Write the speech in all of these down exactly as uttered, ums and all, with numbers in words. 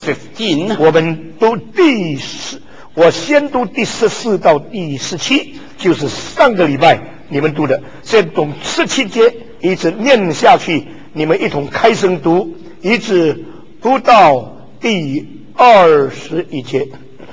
fifteen， 我们读第十，我先读第十四到第十七，就是上个礼拜你们读的，先从十七节一直念下去，你们一同开声读，一直读到第二十一节。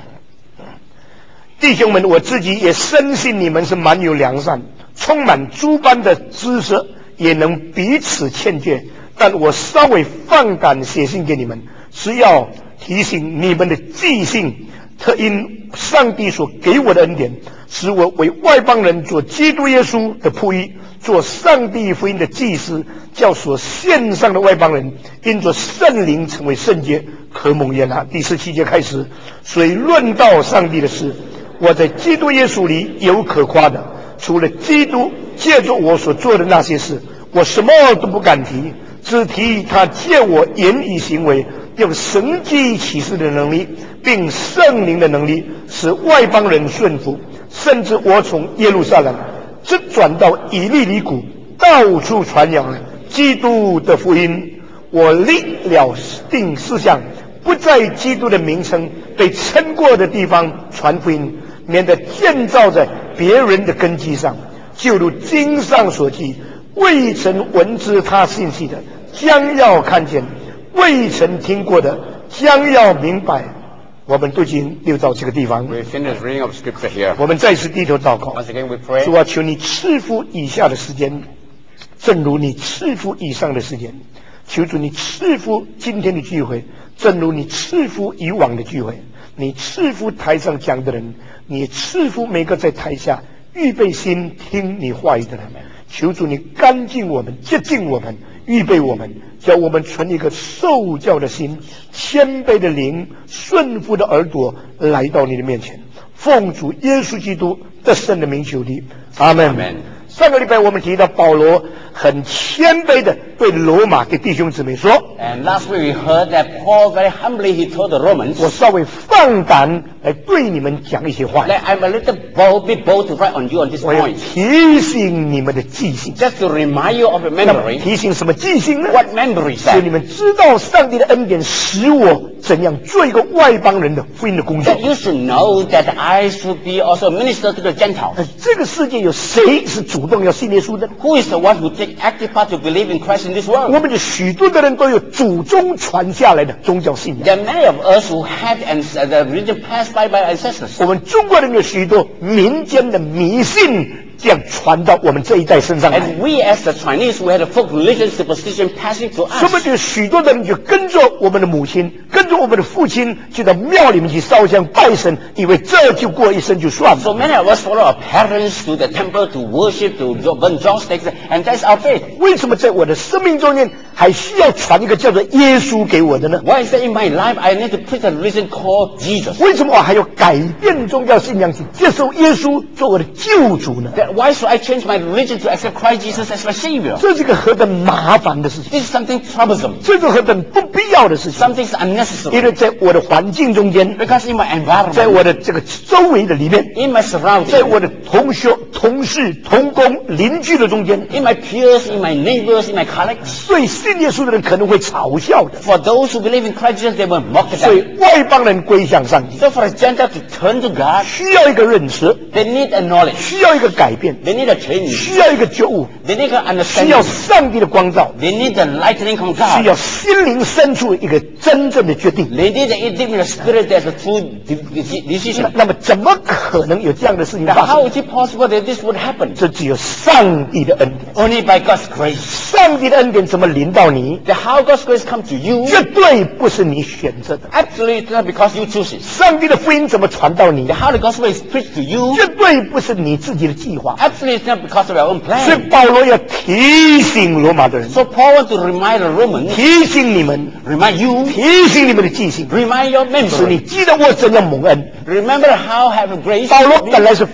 弟兄们，我自己也深信你们是蛮有良善，充满诸般的知识，也能彼此劝诫。但我稍微放胆写信给你们，是要提醒你们的记性，特因上帝所给我的恩典，使我为外邦人做基督耶稣的仆役，做上帝福音的祭司，叫所献上的外邦人因着圣灵成为圣洁，可蒙悦纳。第十七节开始，所以论到上帝的事，我在基督耶稣里有可夸的，除了基督借着我所做的那些事，我什么都不敢提，只提他借我言语行为，用神迹启示的能力，并圣灵的能力，使外邦人顺服。甚至我从耶路撒冷直转到以利里谷，到处传扬基督的福音。我立了定事项，不在基督的名称被称过的地方传福音，免得建造在别人的根基上。就如经上所记，未曾闻知他信息的，将要看见；未曾听过的，将要明白。我们都已经溜到这个地方。 We finish reading of scripture here. 我们再次低头祷告。 Once again we pray. 主啊，求你赐福以下的时间，正如你赐福以上的时间。求主你赐福今天的聚会，正如你赐福以往的聚会。你赐福台上讲的人，你赐福每个在台下预备心听你话语的人。求主你干净我们，洁净我们，预备我们，叫我们存一个受教的心，谦卑的灵，顺服的耳朵，来到你的面前。奉主耶稣基督的圣的名求你，阿门。上个礼拜我们提到保罗很谦卑的对罗马的弟兄姊妹说 And last week we heard that Paul very humbly he told the Romans, 我稍微放胆来对你们讲一些话， that I'm a little bold, be bold to write on you on this 我要 point. 提醒你们的记性。 Just to remind you of your 那么 memory. 提醒什么记性呢？ What memory is 使 that? 你们知道上帝的恩典使我怎样做一个外邦人的福音的工作。 That you should know that I should be also a minister to the Gentiles. 呃这个世界有谁是主动要信耶稣的？ Who is the one who take active part to believe in Christ in this 我 world? 们有许多的人都有祖宗传下来的宗教信仰。 There are many of us who had and uh, the religion passed by by our ancestors. 我们中国人有许多民间的迷信，这样传到我们这一代身上来。 And we as the Chinese, we had a folk religion superstition passing to 所以 us. 有许多的人就跟着我们的母亲，跟着我们的父亲，就到庙里面去烧香拜神，以为这就过一生就算了。 So many of us follow our parents to the temple to worship, to burn joss sticks, and that's our faith. 为什么在我的生命中间还需要传一个叫做耶稣给我的呢？ Why is that in my life I need to preach a religion called Jesus? 为什么我还要改变宗教信仰，去接受耶稣做我的救主呢？ That why should I change my religion to accept Christ Jesus as my Savior? 这是一个何等麻烦的事情， This is something troublesome. 这是何等不必要的事情。 Something is unnecessary. 因为在我的环境中间， Because in my 在 environment, 我的这个周围的里面， in my 在 surroundings, 我的同学、同事、同工、邻居的中间， in my peers, in my neighbors, in my colleagues. 对信耶稣的人可能会嘲笑的。 For those who believe in Christ Jesus, they will mock at 所以 them. 外邦人归向上帝， So for a Gentile to turn to God, 需要一个认识， they need a knowledge. 需要一个改变， They need a change. 需要一个觉悟， They need an 需要 understanding. 上帝的光照， They need the lightning from 需 God. 要心灵深处一个真正的决定。 They need the deep in the spirit there's a true de- de- 那 decision. 那么怎么可能有这样的事情 Now, 发 how 生？ is it possible that this would happen? 这只有上帝的恩典。 Only by God's grace. 上帝的恩典怎么临到你？ That how God's grace come to you? 绝对不是你选择的。 Absolutely not because you choose it. 上帝的福音怎么传到你 That？how the gospel is preached to you? 绝对不是你自己的计划。 Absolutely not because of your own 所以 plan. 保罗要提醒罗马的人， So Paul wants to remind the Romans, 提醒你们， remind you, 提醒你们的记性， remind your 使你 memory. 记得我怎样蒙恩。 Remember how have grace. 保罗本来是反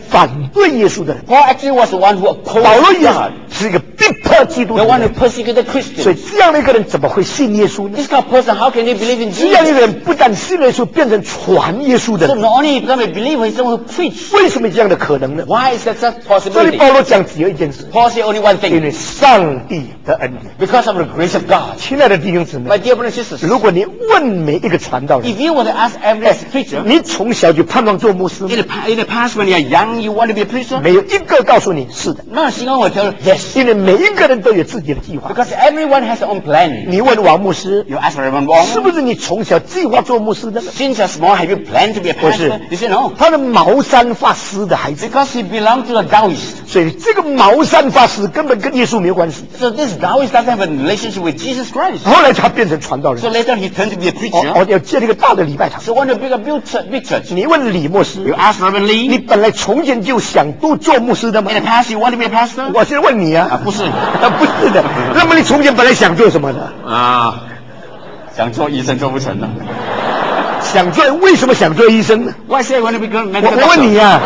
对耶稣的人。 Paul actually was the one who 保罗 opposed 也 God, 是一个逼迫基督 the 徒 one 的 who 人， persecuted 所以 Christians. 这样的一个人怎么会信耶稣呢？ This kind of person, how can he believe in 这样一 Jesus? 个人不但信耶稣，变成传耶稣的 So 人， not only he become a believer, he's someone who preach. 为什么有这样的可能呢？ Why is that such 这里 possibility? 保罗讲只有一件事， Paul said only one 因为 thing. 上帝的恩典。 Because of the grace of God. 亲爱的弟兄姊妹， My dear brothers and sisters, 如果你问每一个传道人， if you were to ask every preacher, 你从小就盼望做牧师吗？ in the, pa- in the past when you're young, you want to be a preacher? 没有一个告诉你是的， Not a single one will tell you yes. 因为每一个人都有自己的计划。 Because everyone has their own plan. 你问王牧师， You ask Reverend 是 Wong, 不是你从小计划做牧师的呢？ since you're small, have you planned to be a 不是 pastor? You say no. 他的茅山法师的孩子， Because he belonged to the Taoist. 所以这个茅山法师根本跟耶稣没有关系。 So this Taoist doesn't have a relationship with Jesus Christ. 后来他变成传道人 So，later he turned to be a 哦 preacher. 哦，要建立一个大的礼拜堂。 So want to build a big church. Big church. 你问李牧师 You，ask Reverend 你 Lee, 本来从前就想都做牧师的吗 in？the past you want to be a pastor? 我现在问你啊， 啊不是不是的。那么你从前本来想做什么的？ 啊，想做医生做不成了。 想做，为什么想做医生呢？ Why say you want to become 我 medical 我问你 doctor? 呀、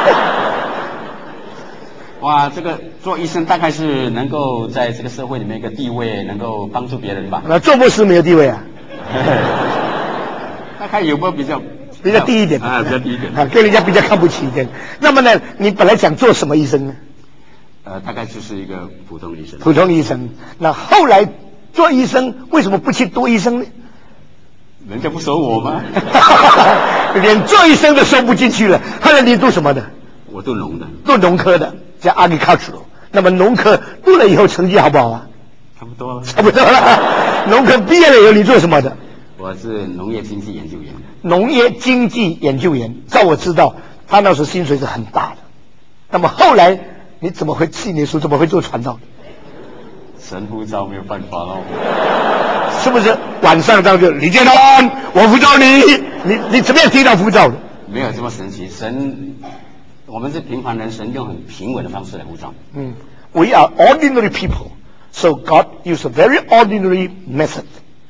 哇，这个做医生大概是能够在这个社会里面一个地位，能够帮助别人吧？ 那做牧师没有地位啊， 大概有没有比较比较低一点啊，比较低一点。 啊，跟人家比较看不起一点。那么呢，你本来想做什么医生呢？ 呃，大概就是一个普通的医生。 普通医生。那后来做医生，为什么不去读医生呢？ 人家不收我吗？ 连做医生都收不进去了。后来你读什么的？ 我读农的， 读农科的，叫 agricultural。那么农科读了以后成绩好不好啊？ 差不多了。 差不多了。农科毕业了以后你做什么的？ 我是农业经济研究员。 农业经济研究员。照我知道，他那时候薪水是很大的。那么后来你怎么会信耶稣？怎么会做传道？ 神呼召没有办法喽。 是不是晚上到就李建东，我呼召你，你你怎么样听到呼召的？ 没有这么神奇，神，我们是平凡人，神用很平稳的方式来呼召。 嗯 ，We are ordinary people, so God used a very ordinary method,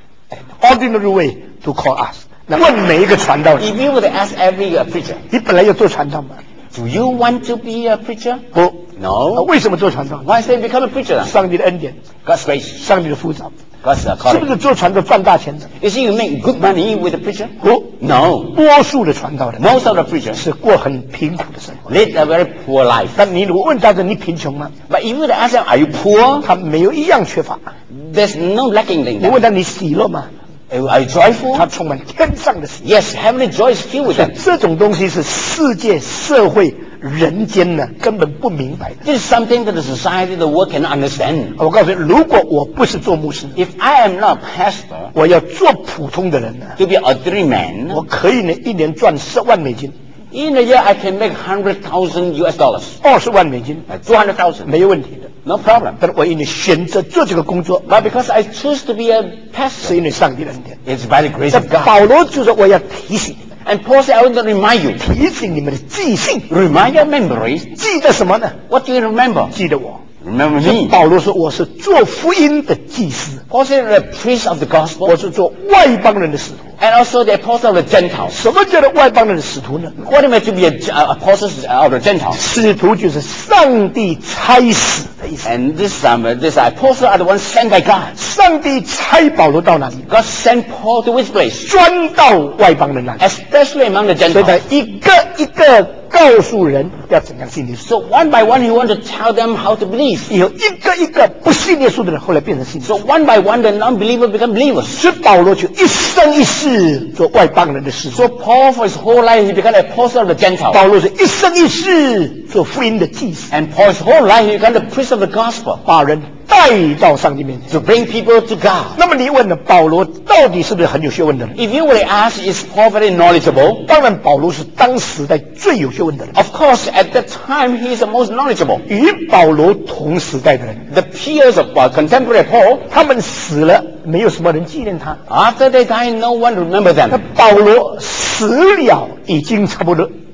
ordinary way to call us. 那问每一个传道人， If you were to ask every uh, preacher, 你本来要做传道吗？ do you want to be a preacher? 不， No. 为什么做传道？ Why say become a preacher? 呢上帝的恩典， God's grace, 上帝的呼召， God's uh, 是不是 calling. 做传道赚大钱的？ You see, you make good money with a preacher? 不， No. 多数的传道人 Most of the preachers 是过很贫苦的生活。 live a very poor life. 但你如果问他说你贫穷吗？ But if you were to ask them, are you poor? 他没有一样缺乏。 There's no lacking in 你问 them. 他你喜乐吗？ Are you joyful? 他充满天上的喜乐。 Yes, heavenly joy is filled with them. 这种东西是世界、社会、人间呢根本不明白的。 This is something that the society, the world cannot understand. 我告诉你，如果我不是做牧师， If I am not a pastor, 我要做普通的人呢， to be an ordinary man, 我可以呢一年赚十万美金， in a year I can make one hundred thousand U S dollars. 二十万美金 Uh, two hundred thousand. 没有问题的。 No problem. 但是我因为选择做这个工作， But because I choose to be a 是 pastor, 因为上帝的恩典。 it's by the grace 这 of God. 保罗就说我要提醒你们， And Paul said, I want to remind you, 提醒你们的记性， remind your memories. 记得什么呢？ What do you remember? 记得我。 Remember 所以 me. 保罗说我是做福音的祭司， Paul said, the priest of the 我 gospel, 是做外邦人的使徒。 and also the apostle of the Gentiles. 什么叫做外邦人的使徒呢？ What am I to be an uh, apostle of the Gentiles? 使徒就是上帝差使的意思。 And this um, this apostle are the ones sent by God. 上帝差保罗到哪里？ God sent Paul to which place? 专到外邦人那里， Especially among the 所以他 Gentiles. 一个一个告诉人要怎样信耶稣。 So one by one, he wanted to tell them how to believe. 以后一个一个不信耶稣的人，后来变成信耶 So 稣。 one by one, the non-believer become believers. 所以保罗就一生一世做外邦人的使徒。 So Paul, for his whole life, he became an apostle of the Gentiles. 保罗是一生一世做福音的祭司， And Paul's whole life, he became the priest of the gospel 把人带到上帝面前。 to bring people to God. 那么你问了，保罗到底是不是很有学问的人？ If you were to ask, is Paul very knowledgeable? 当然，保罗是当时代最有学问的人。 Of course, at that time, he is the most knowledgeable. 与保罗同时代的人， The peers of uh, contemporary Paul, 他们死了，没有什么人纪念他。 after they die, no one remember 那 them. 保罗死了，已经差不多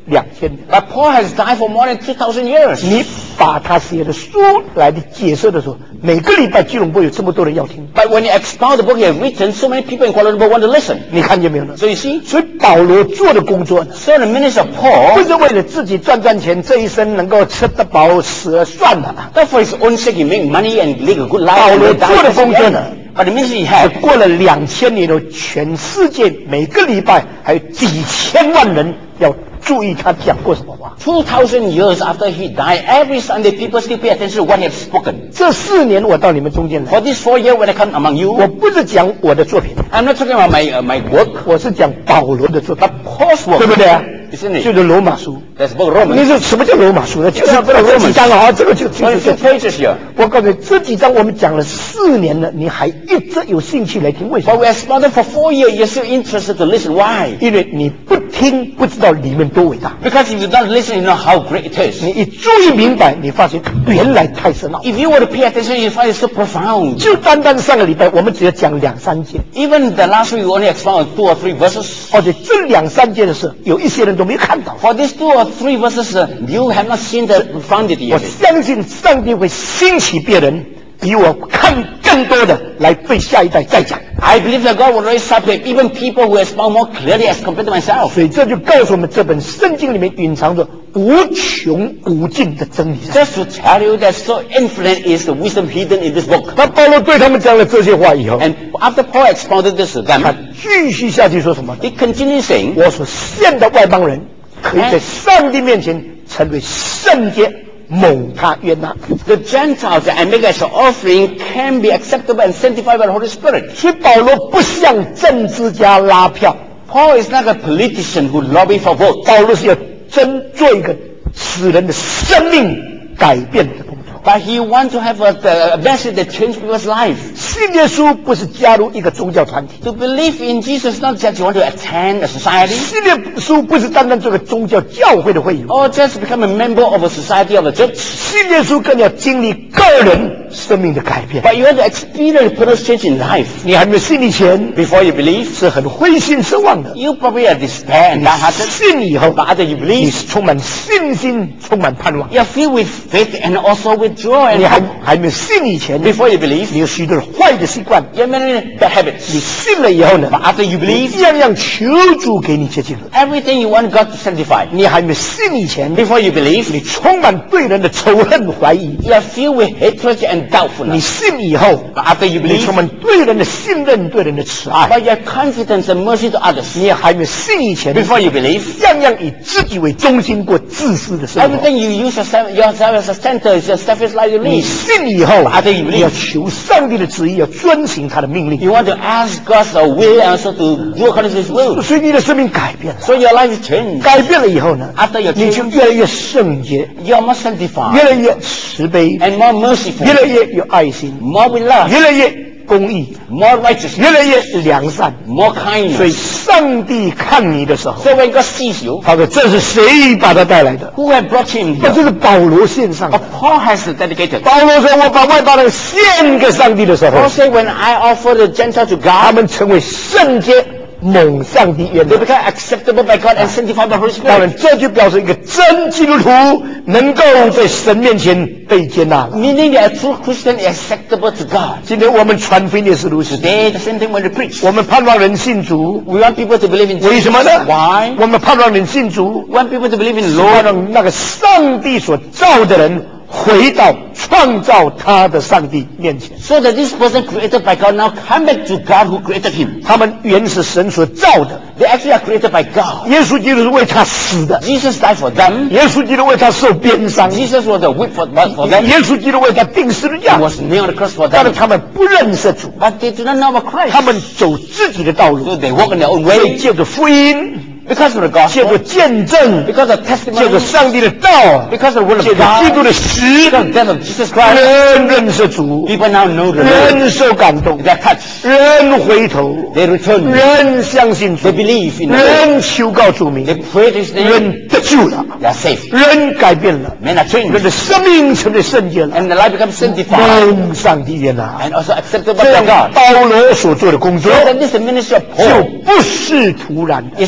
两千年。 But Paul has died for more than two thousand years. 你把他写的书来的解释的时候，每个礼拜基隆部有这么多人要听。 But when you expound the book you have written, so many people in Kuala Lumpur want to listen. 你看见没有呢？ So you see, 所以保罗做的工作呢， so the ministry of 不 Paul, 是为了自己赚赚钱，这一生能够吃得饱，死了算了。 not for his own sake, he make money and live a good life. 保 and 罗 then die 做的 as 工作 he 呢， can. But the ministry he 是 had, 过了两千年后，全世界每个礼拜还有几千万人要注意他讲过什么话。 two thousand years after he died, every Sunday people still pay attention to what he has spoken. 这四年我到你们中间来， For this four years when I come among you, 我不是讲我的作品， I'm not talking about my uh, my work, 我是讲保罗的作品， but Paul's work. 对不对啊？ Isn't it? 就是罗马书。 There's book of 你 Romans. 说什么叫罗马书呢？就是这几章啊，这个就就 Only 就 few pages here. 我告诉你，这几章我们讲了四年了，你还一直有兴趣来听，为什 But 么？ we expounded for four years, you're still interested to listen. Why? 因为你不听，不知道里面多伟大。 Because if you don't listen, you know how great it is. 你一注意明白，你发现原来太深奥。 If you were to pay attention, you find it so profound. 就单单上个礼拜，我们只要讲两三节， Even the last week, we only expounded two or three verses. 而且这两三节的事，有一些人都没看到。 For these two or three verses, uh, you have not seen the profundity 我 of it. 相信上帝会兴起别人，比我看更多的来对下一代再讲。 I believe that God will raise up even people who expound more clearly as compared to myself. 所以这就告诉我们，这本圣经里面蕴藏着无穷无尽的真理。 Just to tell you that so infinite is the wisdom hidden in this book. 那保罗对他们讲了这些话以后， And after Paul expounded this to 他 them, 继续下去说什么呢？ he continued saying, 我所献的外邦人，可以在上帝面前成为圣洁，蒙他悦纳。 the Gentiles that I make as an offering can be acceptable and sanctified by the Holy Spirit. 所以保罗不像政治家拉票， Paul is not a politician who lobby for votes. 保罗是要真做一个使人的生命改变的工作。 But he wants to have a, a message that changes people's life. 信耶稣不是加入一个宗教团体， To believe in Jesus, not just you want to attend a society, 信耶稣不是单单做个宗教教会的会友， or just become a member of a society of a church, 信耶稣更要经历个人生命的改变。 but you have to experience personal change in life. 你还没有信以前， Before you believe, 是很灰心失望的。 you probably are despair and 你 downhearted. 信以后， But after you 你 believe, 是充满信心，充满盼望。 you are filled with faith and also with joy 你 and 还 hope. 还没有信以前， Before you believe, 你有许多的坏的习惯。 you have many bad 你 habits. 信了以后呢， But after you 你 believe, 样样求主给你接近了。 everything you want God to sanctify. 你还没有信以前， Before you believe, 你充满对人的仇恨怀疑。 you are filled with hatred and 你 doubtfulness. 信以后， But after you 你 believe, 充满对人的信任、对人的慈爱。 but you have confidence and mercy to others. 你还没有信以前， Before you believe, 样样以自己为中心过自私的生活。 everything you use yourself, yourself as a center is your selfish life you 你 live. 信以后， After you believe, 你要求上帝的旨意，要遵行他的命令， you want to ask God's will and also to do according to His will. 所以你的生命改变了。 So your life is changed. 改变了以后呢， After your 你就 change, 越来越圣洁， you are more sanctified 越来越慈悲， and more merciful, 越来越有爱心， more with love, 越来越公义， more righteousness, 越来越良善。 more 所以 kindness. 上帝看你的时候， So when God sees you, 他说：“这是谁把他带来的？ who have brought him 那 here? 这是保罗献上 But 的。 Paul has dedicated. 保罗说：“我把外邦人献给上帝的时候 Paul，said, when I offer the Gentile to 他 God, 们成为圣洁，蒙上帝悦 they 纳。 become acceptable by God and sanctified by the Holy 当然， Spirit. 这就表示一个真基督徒能够在神面前被接纳了。 Meaning that a true Christian is acceptable to God. 今天我们传福音也是如此， Today, the same thing when we preach. 我们盼望人信主， We want people to believe in 为 Jesus. 什么呢？ Why? 我们盼望人信主， We want people to believe in 盼 Lord, 望那个上帝所造的人回到创造他的上帝面前。 so that this person created by God now come back to God who created him. 他们原是神所造的， They actually are created by God. 耶稣基督是为他死的， Jesus died for them. 耶稣基督为他受鞭伤， Jesus was a whip for, for them. 耶稣基督为他钉十字 He 架。 was nailed on the cross for 但是 them. 他们不认识主， But they do not know about Christ. 他们走自己的道路， So they walk in their own 所以 way 借着福音， because of the 借着 gospel, 见证， because of 借 testimony, 着上帝的道， because of the word 借 of 着基督 God, 的死， because of the death of Jesus Christ. 人认识主， People now know the Lord. 人受感动， They are touched. 人回头， They return. 人相信主 They，believe in the Lord. 人求告主名， They pray His name. 人得救了， They are saved. 人改变了， Men are 人 changed. 的生命成为圣洁了， And the life becomes sanctified 蒙上帝悦纳。 and also acceptable 这 by 样 God. 保罗所做的工作 So that this ministry of 就 Paul 不是突然的， is not in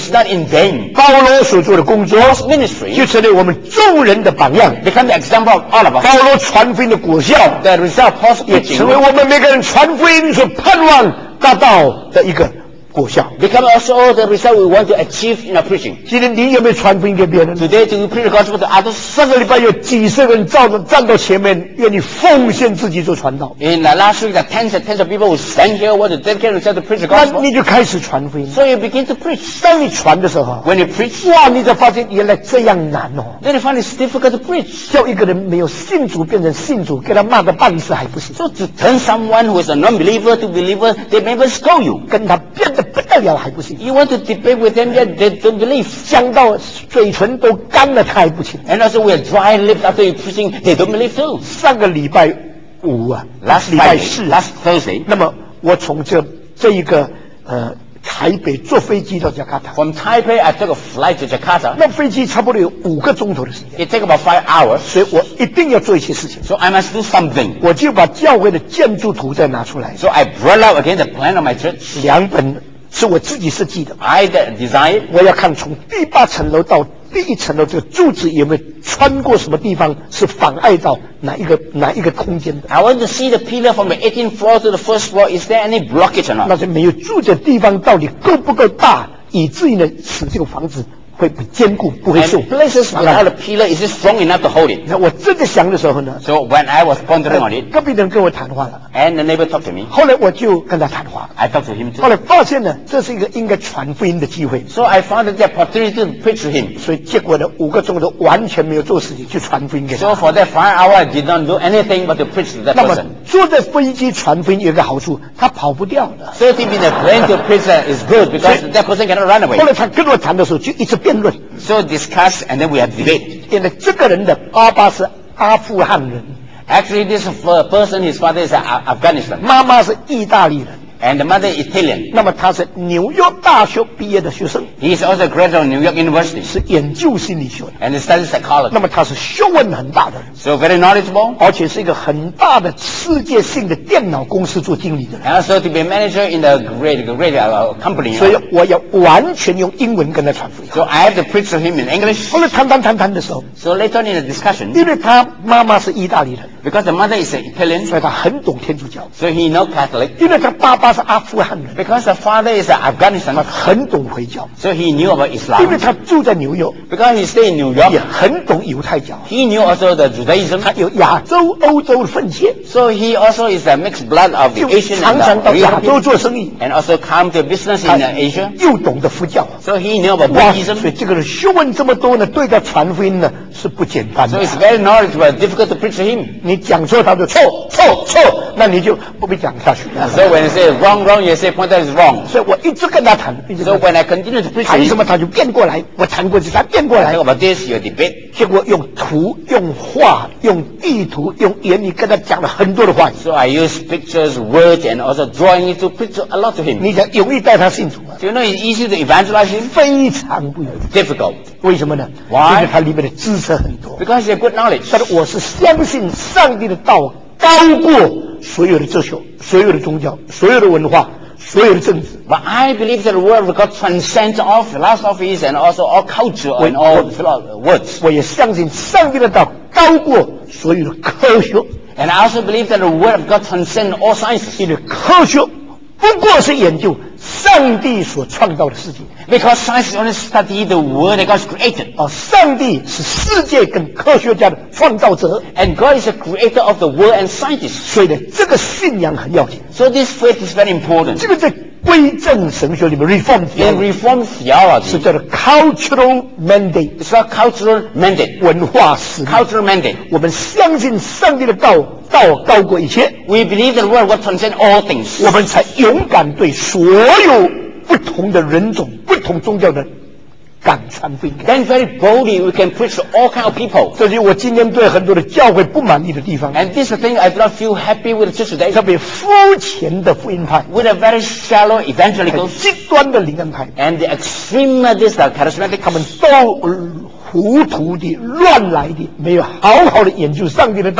again. 保罗所做的工作 Paul's ministry 就成为我们众人的榜样， become the example of all of us. 保罗传福音的果效 The result of Paul's 也 preaching 成为我们每个人传福音所盼望达到的一个果效。 become also the result we want to achieve in our preaching. 今天你有没有传福音给别人？ Today, do we preach the gospel to others? 上个礼拜有几十个人站着站到前面，愿意奉献自己做传道， In the last week, the tens and tens of people who stand here want to dedicate themselves to preach the 那 gospel. 你就开始传福音。 So you begin to preach. 当你传的时候， When you preach, 哇，你才发现原来这样难哦。 then you find it's difficult to preach. 叫一个人没有信主变成信主，给他骂个半死还不行， So to turn someone who is a non-believer to believer, they may even scold you. 跟他变得不得了还不行， You want to debate with them, yet they don't believe. 讲到嘴唇都干了他还不行。 And also we have dry lips after you preaching, they don't believe too. 上个礼拜五啊， Last 礼拜 Friday, 四， last Thursday, 那么我从这这一个呃台北坐飞机到加卡塔， from Taipei, I took a flight to Jakarta. 那飞机差不多有五个钟头的时间， It takes about five hours. 所以我一定要做一些事情， So I must do something. 我就把教会的建筑图再拿出来， So I brought out again the plan of my church. 两本是我自己设计的， I de- designed. 我要看从第八层楼到第一层楼这个柱子有没有穿过什么地方，是妨碍到哪一个哪一个空间的。 I want to see the pillar from the eighteenth floor to the first floor. Is there any blockage or 那 not? 些没有住的地方到底够不够大，以至于呢使这个房子会不坚固，不会受 And places 妨 without 碍。 a pillar, is it strong enough to hold it? 那我这个想的时候呢， So when I was pondering on it, 隔壁的人跟我谈话了， and the neighbor talked to me, 后来我就跟他谈话， I talked to him 后 too. 来发现呢，这是一个应该传福音的机会， So I found the opportunity to preach to him. 所以结果呢，五个钟头完全没有做事情，去传福音给 So 他。 for that five hours, I did not do anything but to preach to that 那么 person. 坐在飞机传福音有一个好处，他跑不掉的。 So to be the plan to preach uh, is good because that person cannot run 后 away. 来他跟我谈的时候，就一直辩论。 So discuss and then we have debate. 因为这个人的爸爸是阿富汗人， Actually, this uh, person, his father is uh, Afghanistan, 妈妈是意大利人。 and the mother is Italian. 那么他是纽约大学毕业的学生， He is also a graduate of New York University, 是研究心理学的。 and he studies psychology. 那么他是学问很大的人， So very knowledgeable, 而且是一个很大的世界性的电脑公司做经理的人。 and also to be a manager in the great, great uh, company. 所以我要完全用英文跟他传福音。 So I have to preach to him in English. 后来谈谈谈谈的时候， So later on in the discussion, 因为他妈妈是意大利人， because the mother is an Italian, 所以他很懂天主教； so he knows Catholic. 因为他爸爸是阿富汗人， Because the father is an 他 Afghanistan, 很懂回教； so he knew about 因为 Islam. 他住在纽约， Because he stayed in New 也 York, 很懂犹太教。 he knew also the Judaism. 他有亚洲、欧洲的分切， So he also is a mixed blood of the 就 Asian 常 and 常 the 到亚洲 European, 做生意。 and also come to business 他 in uh, Asia. 又懂得佛教， So he knew about 哇！所 Buddhism. 以这个人学问这么多呢，对他传福音呢是不简单 So 的。 it's very knowledgeable, difficult to preach to him. 你讲错，他就错错错，那你就不必讲下去了。 So when you say wrong, wrong, you say point out is wrong. 所以我一直跟他谈，一直 So 跟他 when I continue to preach to 谈什 him, 么他就变过来，我谈过去他变过 I 来 talk，about this, you debate. 结果用图、用画、用地图、用言语跟他讲了很多的话语。 So I use pictures, words, and also drawing to preach a lot to him. 你想容易带他信主吗？ So you know it's easy to evangelize him? 非常不容易。 Difficult. 为什么呢？ Why？ 因为它里面的知识很多。 Because you have good knowledge. 但是我是相信上帝的道高过所有的哲学、所有的宗教、所有的文化、所有的政治。 But I believe that the word of God transcends all philosophies and also all culture and all philo- words. 我也相信上帝的道高过所有的科学， And I also believe that the word of God transcends all sciences. 因为科学不过是研究上帝所创造的世界。 Because science only study the word that God has created. 啊，上帝是世界跟科学家的创造者， And God is the creator of the world and scientists. 所以呢，这个信仰很要紧。 So this faith is very important. 这个在归正神学里面 （reform In theology） Reformed 是 theology, 叫做 cultural mandate it's called cultural mandate. 文化使命。 Cultural mandate. 我们相信上帝的道道高过一切， We believe that the word of God transcends all things. 我们才勇敢对所有不同的人种、不同宗教的敢传福音。 Then very boldly we can preach to all kind of people. 这就是我今天对很多的教会不满意的地方， And this is the thing I do not feel happy with the church today. 特别肤浅的福音派、 With a very shallow evangelicals 极端的灵恩派， and the extreme uh, this uh, charismatic, 他们都呃糊涂的、乱来的，没有好好的研究上帝的道，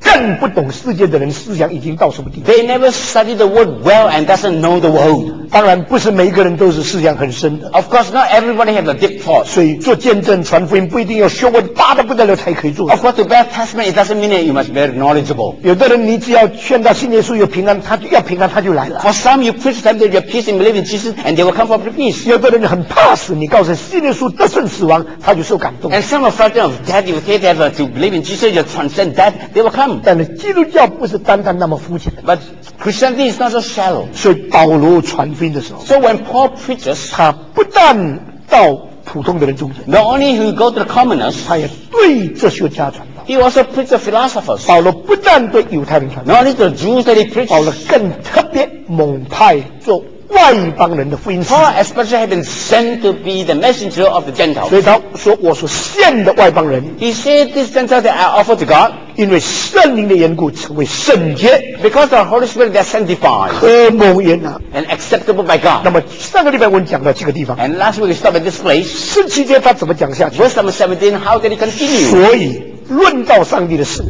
更不懂世界的人思想已经到什么地步。 They never study the word well and doesn't know the world. 当然，不是每一个人都是思想很深的。 Of course, not everybody have a deep thought. 所以做见证、传福音不一定要学问大的不得了才可以做。 Of course, to bear testament, it doesn't mean that you must be very knowledgeable. 有的人你只要劝他信耶稣有平安，他就要平安，他就来了。 For some, you preach them that you have peace and believe in Jesus, and they will come for peace. 有的人很怕死，你告诉他信耶稣得胜死亡，他就受感动。 And some are frightened of death. You say that to believe in Jesus, you transcend death, they will come. 但是基督教不是单单那么肤浅的。 But Christianity is not so shallow. 所以保罗传福音的时候， So when Paul preaches, 他不但到普通的人中间， not only he go to the commoners, 他也对哲学家传道。 he also preached to philosophers. 保罗不但对犹太人传道， Not only to the Jews that he preached. 保罗更特别猛派做外邦人的福音使者。 Paul especially had been sent to be the messenger of the 所 Gentiles. 以他说：“我所献的外邦人， He said this Gentiles that I offer to God, 因为圣灵的缘故，成为圣洁， because the Holy Spirit they are sanctified 和蒙悦纳。 and acceptable by 那 God. 么上个礼拜我们讲到这个地方， And last week we stopped at this place. 十七节他怎么讲下去？ Verse number seventeen, how did he continue? 所以论到上帝的事，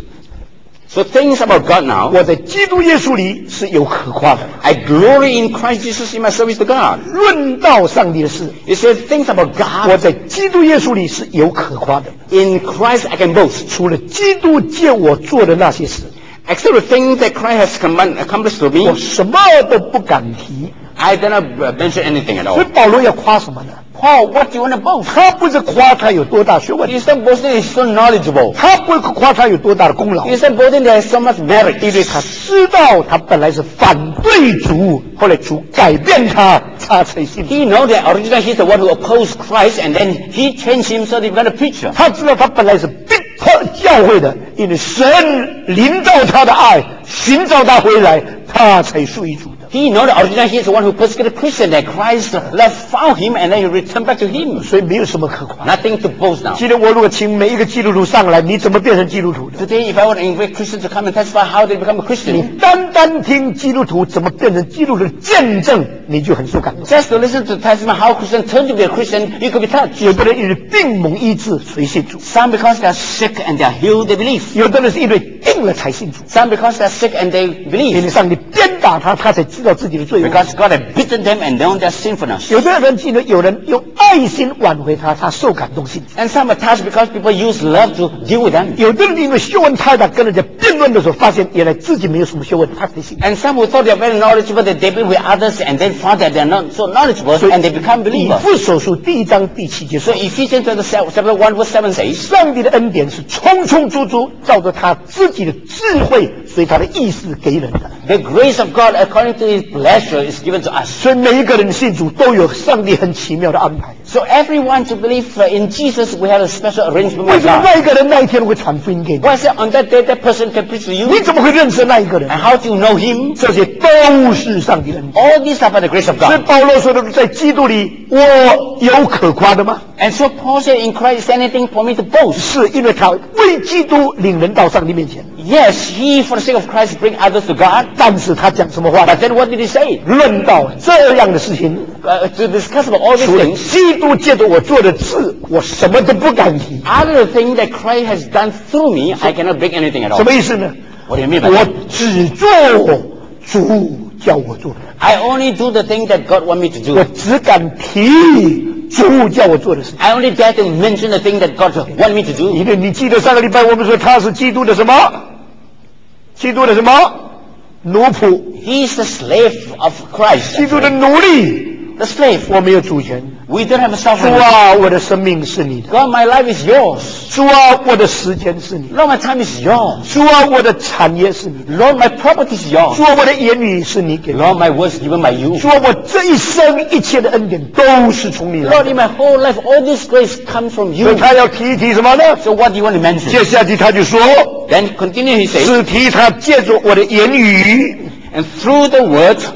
So things about God now. 我在基督耶稣里是有可夸的。 I glory in Christ Jesus in my service to God. 论到上帝的事， It says things about 我 God. 在基督耶稣里是有可夸的。 In Christ I can boast. 除了基督借我做的那些事， Except the things that Christ has command, accomplished to 我 me, 什么都不敢提。 I did not uh, mention anything at 所以 all. 保罗要夸什么呢？ Paul, what do you want to boast? 他不是夸他有多大学问， He's not boasting he's so knowledgeable. 他不是夸他有多大的功劳， He's not boasting that he has so much 因 merit. 为他知道他本来是反对主，后来主改变他，他才信主。 He knows that originally he's the one who opposed Christ, and then he changed him so that he became a preacher. 他知道他本来是逼迫教会的，因为神临到他的爱，寻找他回来，他才属于主的。 He knows that originally he's the one who persecuted Christians, that Christ love found him, and then he returned back to him. 所以没有什么可夸。 Nothing to boast now. 今天我如果请每一个基督徒上来，你怎么变成基督徒的？ Today, if I want to invite Christians to come and testify how they become a 你 Christian, 单单听基督徒怎么变成基督徒的见证，你就很受感动。 just to listen to testimony how Christians turn to be a Christian, you could be touched. 有的人因为病蒙医治，随信主； Some because they are sick and they are healed, they believe. 有的人是因为病了才信主。 Some because they are sick and they 因 believe. 为上帝鞭打他，他才知道自己的罪恶。 Because God had beaten them and known their sinfulness. 有的人记得有人用爱心挽回他，他受感动信主。 And some are touched because people use love to deal with them. 有的人因为修问太大，跟人家辩论的时候，发现原来自己没有什么修问，他才信。 And some who thought they are very knowledgeable, they debate with others and then found that they are not so knowledgeable and they become 以 believers. 弗所书第一章第七节 So 说， Ephesians chapter one verse seven says, 上帝的恩典是充充足足，照着他自己的智慧，随他的意思给人的。 the grace of God according to his pleasure is given to us. 所以每一个人信主都有上帝很奇妙的安排。 So everyone to believe in Jesus, we have a special arrangement 为 with 什么 God. 那一个人那一天会传福音给你？ Why is it on that day that person can preach to 你 you? 怎么会认识那一个人？ And how do you know him? 这些都是上帝的恩典。 All these are by the grace of 所以 God. 保罗说的，在基督里，我有可夸的吗？ And so Paul said, in Christ, is there anything for me to boast? 是因为他为基督领人到上帝面前。 Yes, he, for the sake of Christ, bring others to God. 但是他讲什么话呢？ But then what did he say? 论到这样的事情， Uh, to discuss about all these 除了 things, 基督借着我做的事，我什么都不敢提。 other the thing that Christ has done through me, I cannot bring anything at 什 all. 么意思呢？ What do you mean by 我 that? 只做主叫我做的， I only do the thing that God wants me to 我 do. 只敢提主叫我做的事。 I only dare to mention the thing that God wants me to do. 因为你记得上个礼拜我们说他是基督的什么？基督的什么？奴仆， He is the slave of Christ. 基督的奴隶。 The slave. 我没有主权。 We don't have a 主 sovereign. 啊，我的生命是你的； God, my life is yours. 主啊，我的时间是你的； Lord, my time is yours. 主啊，我的产业是你的； Lord, my property is yours. 主啊，我的言语是你给的； Lord, my words given by you. 主啊，我这一生一切的恩典都是从你来 Lord, 的。 in my whole life, all this grace comes from 所以 you. 他要提一提什么呢？ So what do you want to mention? 接下去他就说， Then continue, he says, 是提他借着我的言语， and through the word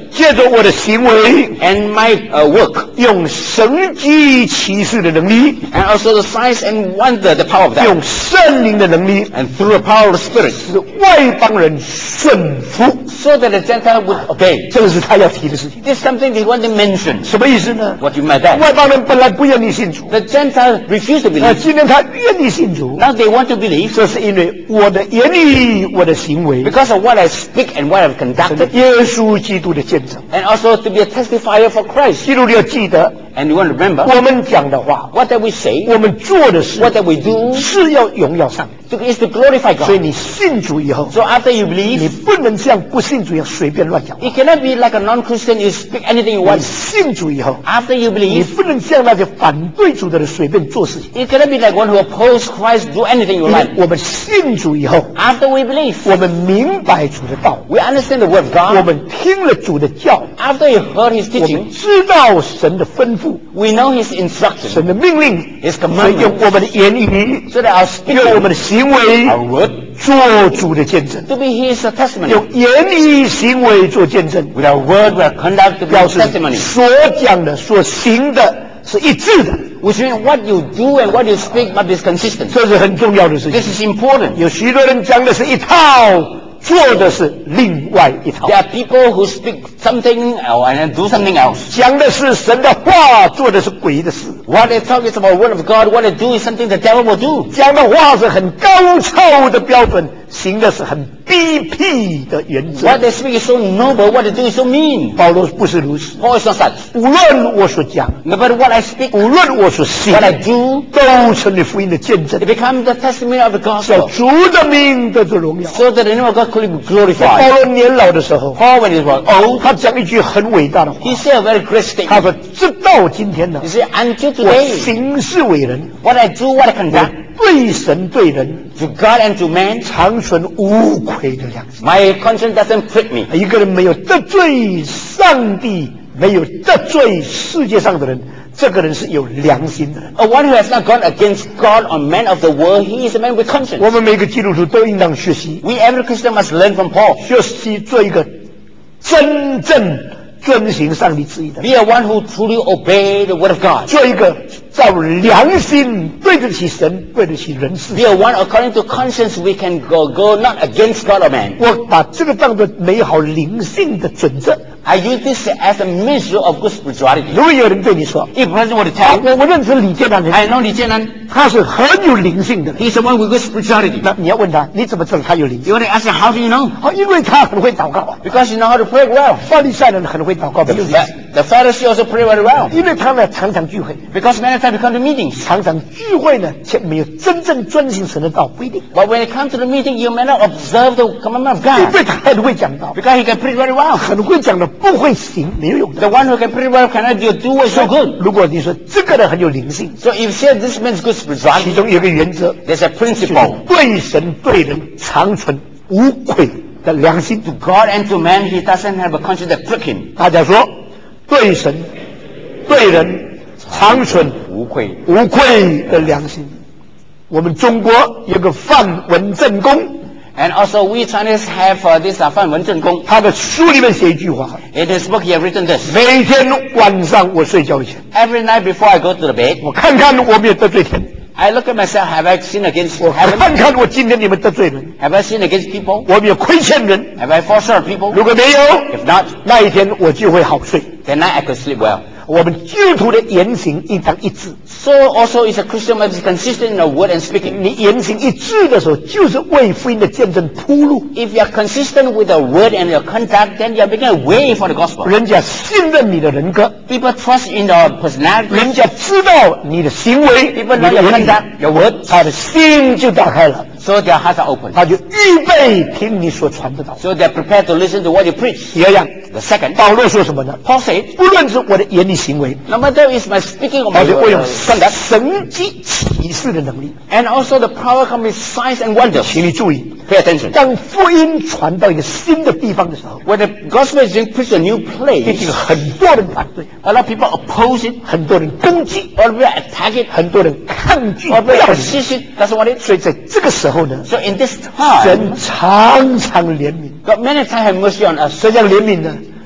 借着我的行为 and my uh, work, 用神迹奇事的能力 and also the signs and wonder, the power of that, 用圣灵的能力 and through the power of the Spirit, 使外邦人顺服 so that the Gentile would obey. 这个是他要提的事情 This is something they want to mention. 什么意思呢 What you meant that? 外邦人本来不愿意信主 The Gentile refused to 那 believe. 今天他愿意信主 Now they want to believe 这是因为我的言语我的行为 because of what I speak and what I've 是 conducted, 耶稣基督的见证 and also to be a testifier for Christ. 基督你要记得 And you want to remember 我们讲的话 what that we say, 我们做的事 what that we do, 是要荣耀上帝 to, is to glorify 所以 God. 你信主以后 So after you 你 believe, 不能像不信主一样随便乱讲话 you cannot be like a non-Christian, you speak anything you 你 want. 信主以后 After you 你 believe, 不能像那些反对主的人随便做事情 you cannot be like one who opposes Christ, do anything you 因为 like. 我们信主以后 After we believe, 我们明白主的道 we understand the word of 我 God. 们听了主的教 After you heard his 我们 teaching, 知道神的吩咐 we know his instruction, 神的命令 his 所以用 commandments, 我们的言语 so that our 用我 speaking, 们的行为 our word, 做主的见证 to be his testimony. 用言语行为做见证 With our word, with our conduct, to be 表 his 示 testimony. 所讲的所行的是一致的 Which means what you do and what you speak must be consistent. 这是很重要的事情 This is important. 有许多人讲的是一套做的是另外一套 There are people who speak something or and do something else. 讲的是神的话做的是鬼的事 What they talk is about the word of God. What they do is something the devil will do. 讲的话是很高超的标准行的是很卑鄙的原则 What they speak is so noble. What they do is so mean. 保罗不是如此 Paul is not such. 无论我所讲 No matter what I speak, 无论我所行 what I do, 都成为福音的见证 it becomes the testimony of the 叫 gospel, 主的名得着荣耀 so that the name of God could be 保 glorified. 罗年老的时候 Paul, when he was old, 他讲一句很伟大的话 he said a very great 他 statement. 说直到今天呢 He said, until 我 today, 行事为人 what I do, what I 我 conduct, 对神对人 to God and to man, 常存无愧的良心 my conscience doesn't prick me. 一个人没有得罪上帝没有得罪世界上的人这个人是有良心的人 A one who has not gone against God or men of the world, he is a man with conscience. 我们每个基督徒都应当学习 We, every Christian, must learn from Paul. 学习做一个真正遵行上帝旨意的人 Be a one who truly obey the word of God. 做一个照良心对得起神对得起人世 Be a one according to conscience. We can go, go not against God or man. 我把这个当作美好灵性的准则 I use this as a measure of good spirituality. 如果有人对你说 If a person were to 啊 tell you, 我我认识李建南人 I know Li Jianan, 他是很有灵性的人 he's the one with good spirituality. 那你要问他你怎么知道他有灵性 You want to ask him, how do you know? 好因为他很会祷告 Because you know how to pray well. 法利赛人很会祷告没有灵性 The, the Pharisee also pray very well. 因为他们常常聚会 Because many times we come to meetings. 常常聚会呢却没有真正遵行神的道不一定 But when it comes to the meeting, you may not observe the commandment of 因 God. 为他很会讲道 Because he can preach very well. 很会讲的不会行没有用的 The one who can preach well cannot do, do what is so good. 如果你说这个人很有灵性 So if you say this man's good 其 spirituality, 中有一个原则 there's a 就是 principle. 对神对人常存无愧的良心 To God and to man, he doesn't have a conscience that prick him. 大家说对神对人常存无愧。 无愧的良心我们中国有个范文正公 And also we Chinese have uh, this uh, Fan Wen Zheng Gong. 他的书里面写一句话 In his book, he has written this. 每天晚上我睡觉以前 Every night before I go to the bed, 我看看我没有得罪天 I look at myself. Have I sinned against 我 heaven? 看看我今天有没有得罪人 Have I sinned against people? 我有没有亏欠人 Have I fallen short of people? 如果没有 If not, 那一天我就会好睡 then night I could sleep well. 我们基督徒的言行应当一致 So also is a Christian must be consistent in the word and speaking. 你言行一致的时候就是为福音的见证铺路 If you are consistent with the word and your conduct, then you are making a way for the gospel. 人家信任你的人格 People trust in your personality. 人家知道你的行为 People 你 know 的 your 言语 conduct, your word. 他的心就打开了 So their hearts are open. 他就预备听你所传的道 So they are prepared to listen to what you preach. 第二样 The second, 保罗说什么呢 Paul said, 不论是我的言语行为 no matter is my speaking or 而 my 且我用 uh, conduct, 神迹启示的能力 and also the power comes with signs and wonders. 请你注意 Pay attention. 当福音传到一个新的地方的时候 When the gospel is being preached to a new 一 place, 定很多人反对 a lot of people oppose it, 很多人攻击 or people attack it, 很多人抗拒 or 不 people 要你 resist it, doesn't want it. 所以在这个时候呢 So in this time, 神常常怜悯 God many times have mercy on us. 谁讲怜悯呢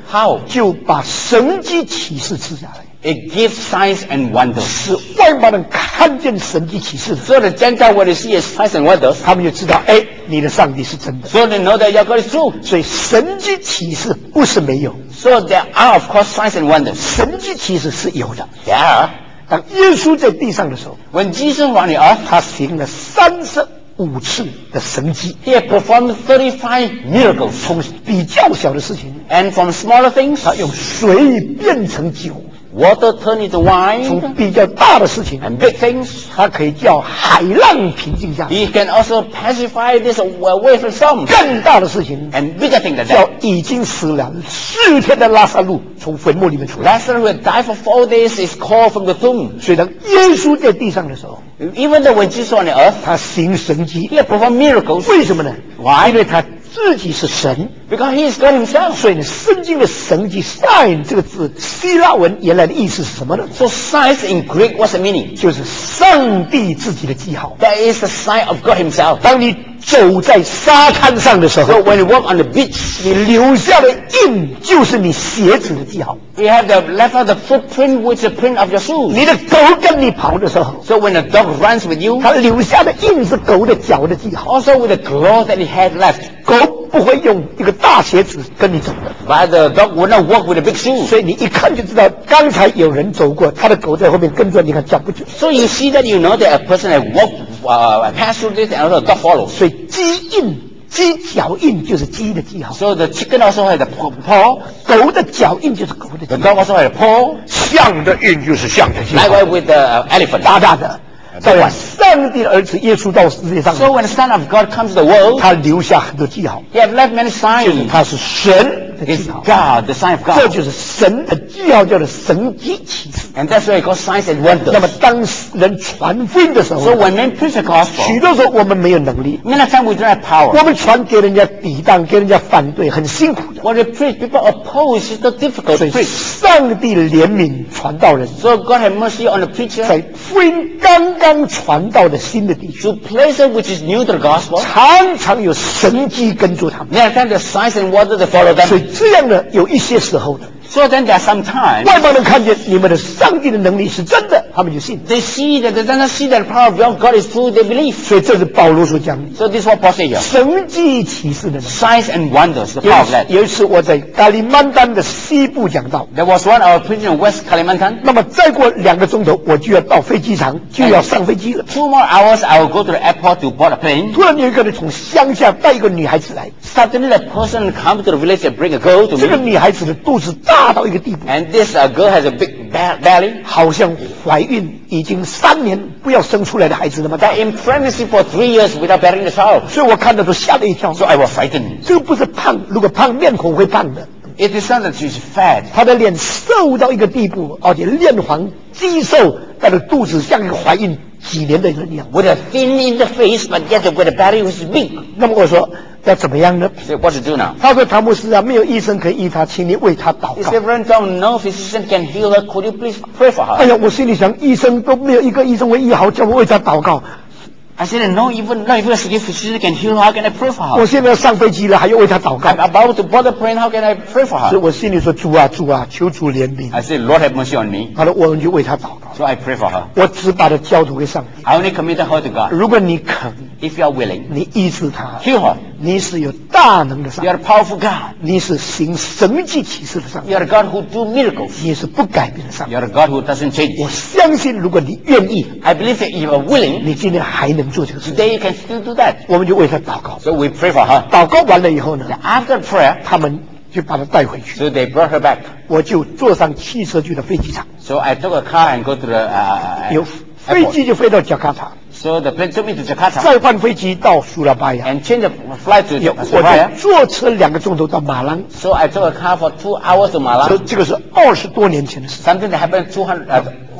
How? 就把神迹启示赐下来， It gives signs and wonders. 使外邦人看见神迹启示的， So the Gentile, when they see his signs and wonders, 他们就知道，哎，你的上帝是真的。 so they know that your God is true. 所以神迹启示不是没有， So there are, of course, signs and wonders. 神迹启示是有的。 There are. 当耶稣在地上的时候， When Jesus was on the earth, 他行了三十五次的神迹， he had performed thirty-five miracles. 从比较小的事情， And from smaller things, 他用水变成酒； water turned into 从 wine. 比较大的事情， And big things, 他可以叫海浪平静下来； he can also pacify this wave of storm. 更大的事情， And bigger things than 叫 that. 已经死了四天的拉萨路从坟墓里面出来。 Lazarus, who had died for four days, is called from the tomb. 所以当耶稣在地上的时候， Even though when Jesus was on the earth, 他行神迹， he had performed miracles. 为什么呢？ Why? 因为他自己是神。 Because he is God himself. 所以呢，圣经的神迹 sign 这个字，希腊文原来的意思是什么呢？ So signs in Greek, what's the meaning? 就是上帝自己的记号。 That is the sign of God himself. 当你走在沙滩上的时 So 候， when you walk on the beach, 你留下的印就是你鞋子的记号。 you have the left of the footprint, which is the print of your shoes. 你的狗跟你跑的时候， So when the dog runs with you, 它留下的印是狗的脚的记号。 also with the clothes that he had left, 狗不会用一个大鞋子跟你走的， but the dog would not walk with the big shoes. 所以你一看就知道，刚才有人走过，他的狗在后面跟着，你看脚不准。 So you see that you know that a person had walked, uh, passed through this, and also the dog follows. 所以鸡印、鸡脚印就是鸡的记号， So the chicken also had a paw, 狗的脚印就是狗的 the 记号， dog also had a paw. 象的印就是象的记号， Likewise with the uh, elephant. 大大的。在上帝的儿子耶稣到世界上， So when the Son of God comes to the world, 他留下很多记号， he have left many 就是 signs. 他是神的 It's 记号， God, the sign of 这 God. 就是神的记号，叫做神迹启示。 And that's why it calls signs and 那么 wonders. 当人传福音的时候， So when men preach the 许 gospel, 多时候我们没有能力， many times we don't have 我 power. 们传给人家抵挡，给人家反对，很辛苦的。 When we preach, people oppose. It's so difficult 所 to 以 preach. 上帝怜悯传道人， So God have mercy on the preacher. 在福音刚刚传到的新的地区， To places which is new to the gospel, 常常有神迹跟住他们。 many times the signs and wonders that follow 所 them. 以这样的有一些时候呢， So then there are some times 外邦人看见你们的上帝的能力是真的，他们就信。 they see that they do not see that the power of your God is true. They believe. 所以这是保罗所讲的 So this is what Paul says here. 神迹启示的能力。 Signs and wonders, the 有 power 一 of 次 that. 有一次我在加里曼丹的西部讲道， There was one I was preaching in West Kalimantan. 那么再过两个钟头我就要到飞机场，就要上飞机了。 Two more hours, I will go to the airport to board a plane. 突然有一个人从乡下带一个女孩子来， Suddenly, a person come to the village and bring a girl to 这个 me. 女孩子的肚子大到一个地步， And this uh, girl has a big ba- belly. 好像怀孕已经三年不要生出来的孩子那么大， They're in pregnancy for three years without bearing the child. 所以我看到都吓了一跳。 So I was frightened. 这个不是胖，如果胖面孔会胖的， It is not that she's fat. 她的脸瘦到一个地步，而且面黄肌瘦，她的肚子像一个怀孕几年的人一样。 With a thin in the face, but yet with a belly which is big. 那么我说要怎么样呢？ So what to do now? 他说：“唐牧师啊，没有医生可以医她，请你为她祷 He 告。 said, Reverend Tom, no physician can heal her. Could you please pray for ” 哎 her? 呀，我心里想，医生都没有一个医生会医好，叫我为她祷告。 I said, no, even, not even a physician can heal her. How can I pray for 我 her? 现在要上飞机了，还要为她祷 I'm 告。 about to board the plane. How can I pray for 所以 her? 我心里说：“主啊，主啊，求主怜悯。 I said, Lord have mercy on me. ” 好了，我们就为她祷告。 So I pray for her. 我只把她交托给上帝。 I only committed her to God. 如果你肯， If you are willing, 你医治她， heal her. 你是有大能的上 You 帝， are a powerful God. 你是行神迹启示的上帝， You are a God who do miracles. 你是不改变的上帝 You。are a God who doesn't change. 我相信，如果你愿意， I believe that if you are willing, 你今天还能做这个事情。 today you can still do that. 我们就为她祷告。 So we pray for her. 祷告完了以后呢， After prayer, 他们就把她带回去， so they brought her back. 我就坐上汽车去了飞机场， So I took a car and go to the uh, 有 uh, 飞 airport. 机就飞到加卡塔， So the plane took me to Jakarta 再换飞机到苏拉巴雅， and changed the flight to 有我 Surabaya. 就坐车两个钟头到马朗， So I took a car for two hours to 这 Malang. 这个是二十多年前的事。 Something that happened two hundred, uh,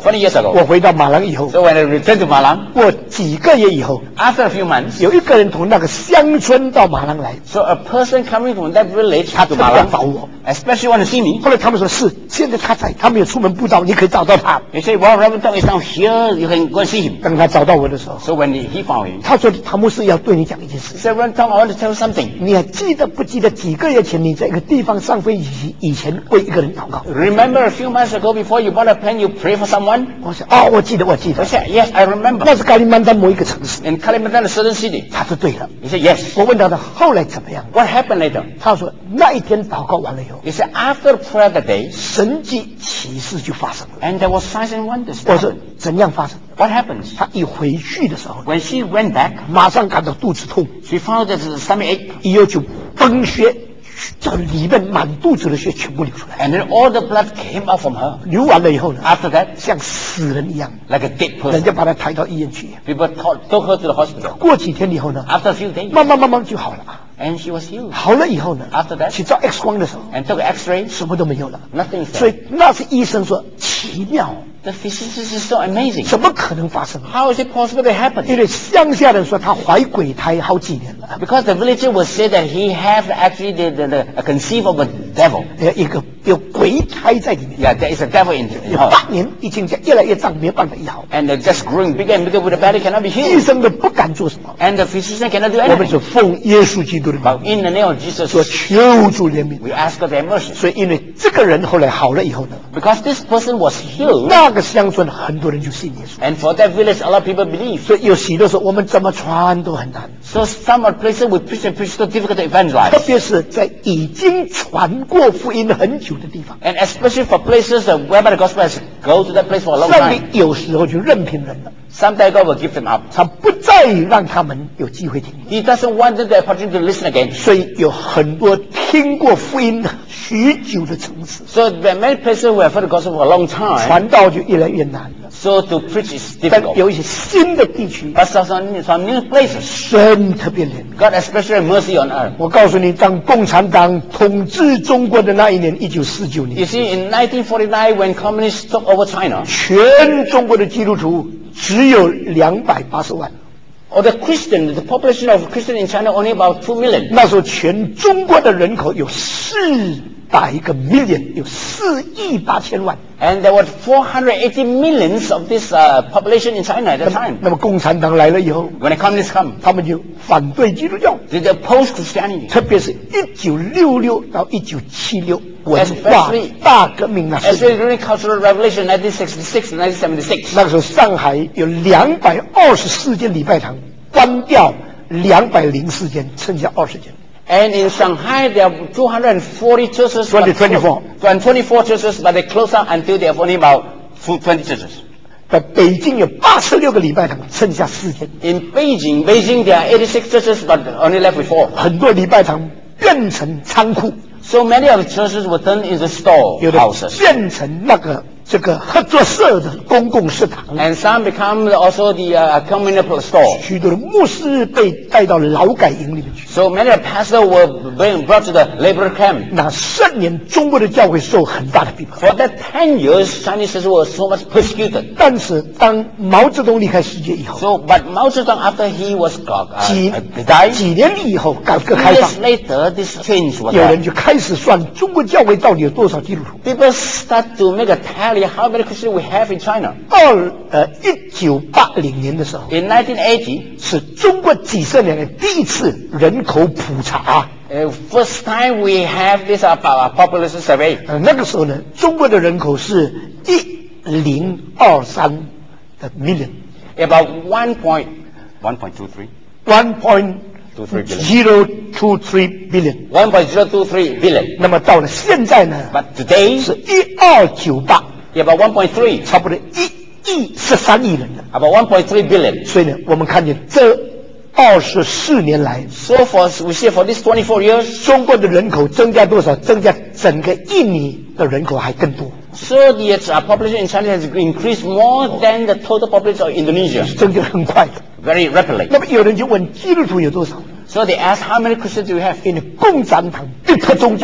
twenty years ago. 我回到马兰以后 So when I returned to Malang, 过几个月以后， after a few months, 有一个人从那个乡村到马兰来， so a person coming from that village 他 to 特别找 Malang, 我。 especially want to see me. 后来他们说是，现在他在，他没有出门布道，你可以找到他。 They say, well, Reverend Tong is now here, you can go and see him. 当他找到我的时候， So when he, he found me, 他说：“唐牧师要对你讲一件 he 事。 said, Reverend Tong, I want to tell you something. 你还记得不记得几个月前你在一个地方上飞机以前为一个人祷告？” Remember a few months ago before you bought a plane, you pray for someone? 我说：“哦，我记得，我记 I 得， said, yes, I remember. 那是加利曼丹某一个城市。 In Kalimantan, a certain city. ” 他说：“对了。 He said, yes. ” 我问他的后来怎么样？ What happened later? 他说：“那一天祷告完了以后， He said, after prayer that day, 神迹奇事就发生了。 and there was signs and wonders. ” 我说：“怎样发生？” What happens? 他一回去的时候， When she went back, 马上感到肚子痛， she found that the stomach ache, 以后就崩血，这里面满肚子的血全部流出来。 and then all the blood came out from her. 流完了以后呢， After that, 像死人一样， like a dead 人 person, 家把他抬到医院去。 people took took her to the hospital. 过几天以后呢， After a few days, 慢慢慢慢就好了。 and she was healed. 好了以后呢， After that, 去照 X 光的时候， and took an X-ray, 什么都没有了。 nothing 所 said. 以那是医生说奇妙， The physicians is so amazing. 怎么可能发生？ How is it possible to 因 happen? 为乡下人说他怀鬼胎好几年了， Because the villager will say that he have actually the, the, the uh, conceived of a devil. 呃，一个有鬼胎在里面， Yeah, there is a devil in 有 her. 八年已经越来越胀，没办法医好， And they're just growing bigger and bigger with the belly cannot be 医 healed. 生都不敢做什么。 And the physician cannot do 我们 anything. 是奉耶稣基督的名 But in the name of Jesus, 说求主怜悯。 we ask God to have mercy. 所以因为这个人后来好了以后呢， Because this person was healed, 那个乡村很多人就信耶稣。 and for that village, a lot of people believe. 所以有许多时候我们怎么传都很难， So some of the places we preach and preach so difficult to 特 evangelize. 别是在已经传过福音很久的地方， And especially for places that whereby the gospel has go to that place for a long 上帝 time. 有时候就任凭人了， Someday God will give them up. 他不再让他们有机会听。 He doesn't want them the opportunity to listen again. 所以有很多听过福音许久的城市， So there are many places who have heard the gospel for a long time. 传道就越来越难了。 So to preach is 但 difficult. 有一些新的地区， But some, some some new places, 神特别怜悯。 God especially have mercy on earth. 我告诉你，当共产党统治中国的那一年，一九四九 You 年， see, in nineteen forty-nine, when communists took over China, 全中国的基督徒只有两百八十万。 or the Christian, the population of Christian in China only about two million. 那时候全中国的人口有四百个 million， 有四亿八千万。 And there were four hundred eighty millions of this uh, population in China at 那 that 么 time. 那么共产党来了以后， When the communists come, 他们就反对基督教， they oppose Christianity. 特别是一九六六到一九七六文化 Especially- 大革命那 Especially 是。 during Cultural Revolution nineteen sixty-six to nineteen seventy-six. 那个时候上海有两百二十四间礼拜堂，关掉两百零四间，剩下二十间。 And in Shanghai, there are two hundred forty churches. but- twenty, twenty-four. And twenty-four churches, but they close down until they have only about twenty churches. 在北京有八十六个礼拜堂，剩下四间。 In Beijing, Beijing there are eighty-six churches, but only left with four. 很多礼拜堂变成仓库， So many of the churches were turned into store 有的 houses. 变成那个这个合作社的公共食堂。 And some become also the uh, communal store. 许多的牧师被带到劳改营里面去。 So many of the pastors were being brought to the labor camp. 那十年中国的教会受很大的逼迫， For that ten years, Chinese churches were so much persecuted. 但是当毛泽东离开世界以后， So, but Mao Zedong, after he was uh, 几 uh, died, 几年以后改革 few 开放 years，later, this change was 有人 there. 就开始算中国教会到底有多少基督徒。 People start to make a tally how many Christians we have in China. 二呃一九八零年的时候， In nineteen eighty, 是中国几十年来第一次人口普查。 uh, first time we have this uh, po- population survey. 呃，那个时候呢，中国的人口是一零二三的 million， About one point one point two three. one point Two, three billion. zero two three billion。 one point zero two three billion. 那么到了现在呢， But today, 是一二九八， about one point three. 差不多一亿十三亿人了。 About one point three billion. 所以呢，我们看见这二十四年来， So for, we see for these twenty-four years, 中国的人口增加多少？增加整个印尼的人口还更多， so the uh, population in China has increased more than the total population of Indonesia. 增加得很快的。 Very rapidly. 那么有人就问基督徒有多少？ So they asked, how many Christians do you have? 因为共产党逼迫宗教，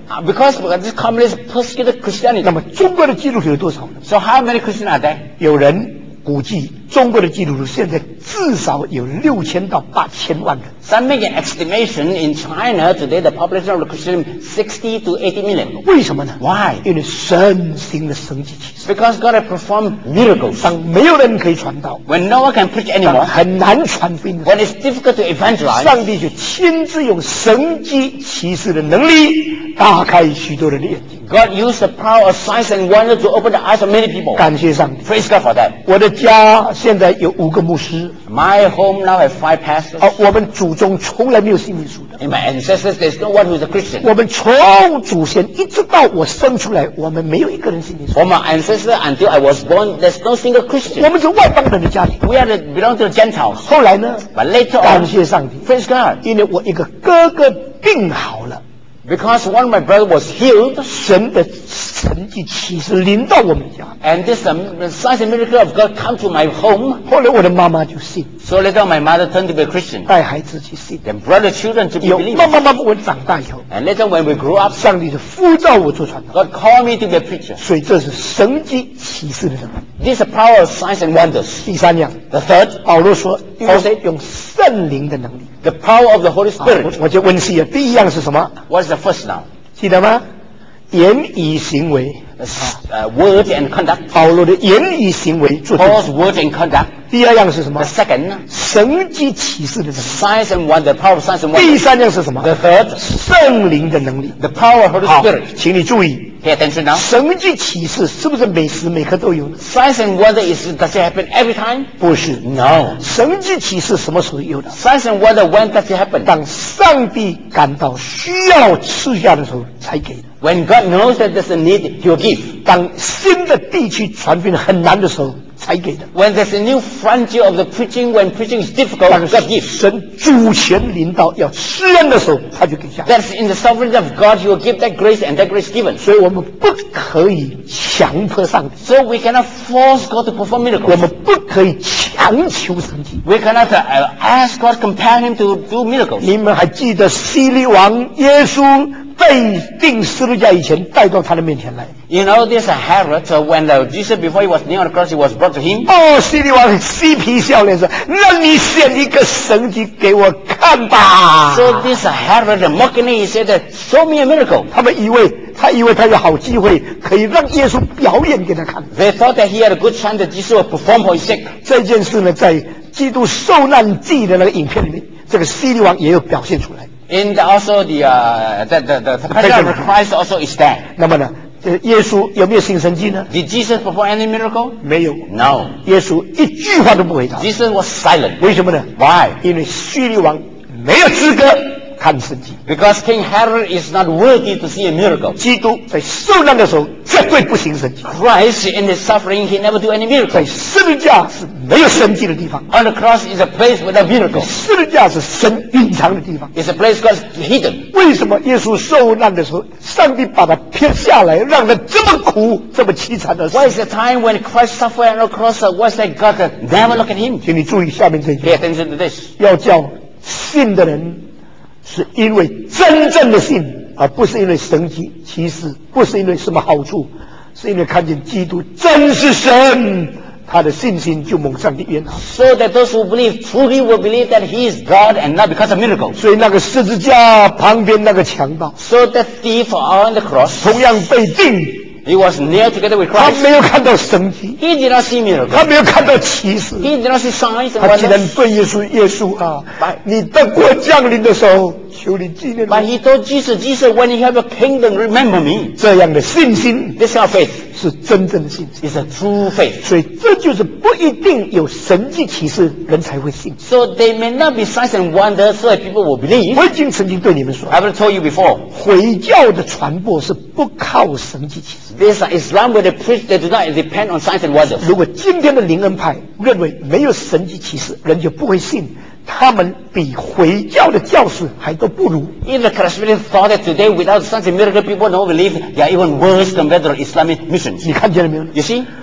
Because these communists persecuted Christianity. 那么中国的基督徒有多少呢？ So how many Christians are there? 有人估计中国的基督徒现在至少有六千到八千万人。 Some make an estimation in China today the population of the Christian sixty to eighty million. 为什么呢 Why? 因为神行的神迹奇事。 Because God has performed miracles. 当没有人可以传道， When no one can preach 当 anymore, 很难传福音的时 when it's difficult to 候， evangelize, 上帝就亲自用神迹奇事的能力打开许多人的眼睛。 God used the power of signs and wonder to open the eyes of many people. 感谢上帝！ Praise God for that. 我的家现在有五个牧师， My home now has five pastors. 哦，我们祖宗从来没有信耶稣的。 In my ancestors, there's no one who is a Christian. 我们从祖先一直到我生出来，我们没有一个人信耶稣。 From my ancestors until I was born, there's no single 我 Christian. 们是外邦人的家庭。 We are the, belong to the Gentiles. 后来呢？ But later 感 on, 谢上帝， praise God, 因为我一个哥哥病好了， because one of my brothers was healed, 神的神迹奇事临到我们家。 and this um, signs and miracle of God come to my home. 后来我的妈妈就信， So later on, my mother turned to be a Christian. 带孩子去信。 Then brought the children to be 有 believers. 慢慢慢慢，我长大以后， And later when we grew up, 上帝就呼召我做传道， God called me to be a preacher. 所以这是神迹奇事的能力。 This is the power of signs and wonders. 第三样， The third, 保罗说， Paul said 用圣灵的能力。 the power of the Holy 啊我 Spirit. 我就温习了，第一样是什么？ What is the first now? 记得吗？言语行为， Uh, word and conduct. 保罗的言语行为做 Paul's word and conduct. 第二样是什么 The？second, 神迹启示的能力。 signs and wonder, the power of signs and 第 wonders. 三样是什么？ The third, 圣灵的能力。 the power of Holy 好 Spirit.， 请你注意， Pay attention now. 神迹启示是不是每时每刻都有呢？ Signs and wonder is does it happen every time? 不是， No. 神迹启示什么时候有的？ Signs and wonder, when does it happen? 当上帝感到需要赐下的时候才给的。 When God knows that there's a need, He will give. 当新的地区传福音很难的时候才给的。 When there's a new frontier of the preaching, when preaching is difficult, 当 God gives. 神主权临到要施恩的时候，他就给下。 That's in the sovereignty of God, He will give that grace and that grace given. 所以我们不可以强迫上帝， So we cannot force God to perform 我 miracles. 们不可以强求神迹。 We cannot uh, ask God, compel Him to do miracles. 你们还记得希律王耶稣被钉十字架以前带到他的面前来？ You know, there's a Herod, so when uh, Jesus, before he was nailed on the cross, he was brought to him. 哦，希律王嬉皮笑脸说：“那你显一个神迹给我看吧。” So this uh, Herod, mockingly, he said, that, show me a miracle. 他们以为他以为他有好机会可以让耶稣表演给他看。 They thought that he had a good chance that Jesus would perform for his sake. 这件事呢，在基督受难记的那个影片里面，这个希律王也有表现出来。 In the, also the, uh, the, the, the, the passion of Christ also is there. 那么呢，这耶稣有没有行神迹呢？ Did Jesus perform any miracle? 没有， No. 耶稣一句话都不回答。 Jesus was silent. 为什么呢？ Why? 因为希律王没有资格看神迹。 Because King Herod is not worthy to see a miracle. 基督在受难的时候绝对不行神迹， Christ, in his suffering, he never do any 在 miracles. 十字架是没有神迹的地方， On the cross is a place without miracles. 十字架是神隐藏的地方。 It's a place God's hidden. 为什么耶稣受难的时候，上帝把他撇下来，让他这么苦、这么凄惨的死？ What is the time when Christ suffered on the cross? uh, Was that God uh, never look at him? 请你注意下面这一句 Pay，attention to this. 要叫信的人是因为真正的信，而不是因为神迹奇事，不是因为什么好处，是因为看见基督真是神，他的信心就蒙上帝悦纳。 So that those who believe truly will believe that He is God and not because of miracles. 所以那个十字架旁边那个强盗， So that thief on the cross, 同样被定， he was nailed together with 他 Christ. 没有看到神迹， He did not see miracles. 他没有看到奇事。 He did not see signs and 他既然 wonders. 对耶稣，耶稣啊，你的国降临的时候，求你纪念 But 我。 he told Jesus, Jesus, when you have a kingdom, remember me. 这样的信心 This kind of faith 是真正的信心。 is a true faith. 所以这就是不一定有神迹奇事人才会信。 So they may not be signs and wonders so that people will believe. 我已经曾经对你们说， I have told you before. 回教的传播是不靠神迹奇事。 This Islam where they preach, they do not depend on signs and wonders. 如果今天的灵恩派认为没有神迹奇事，人就不会信，他们比回教的教士还都不如。 If the Christians thought that today without signs and miracles people don't believe, they are even worse compared to the Islamic missions. 你看见了没有？ You see?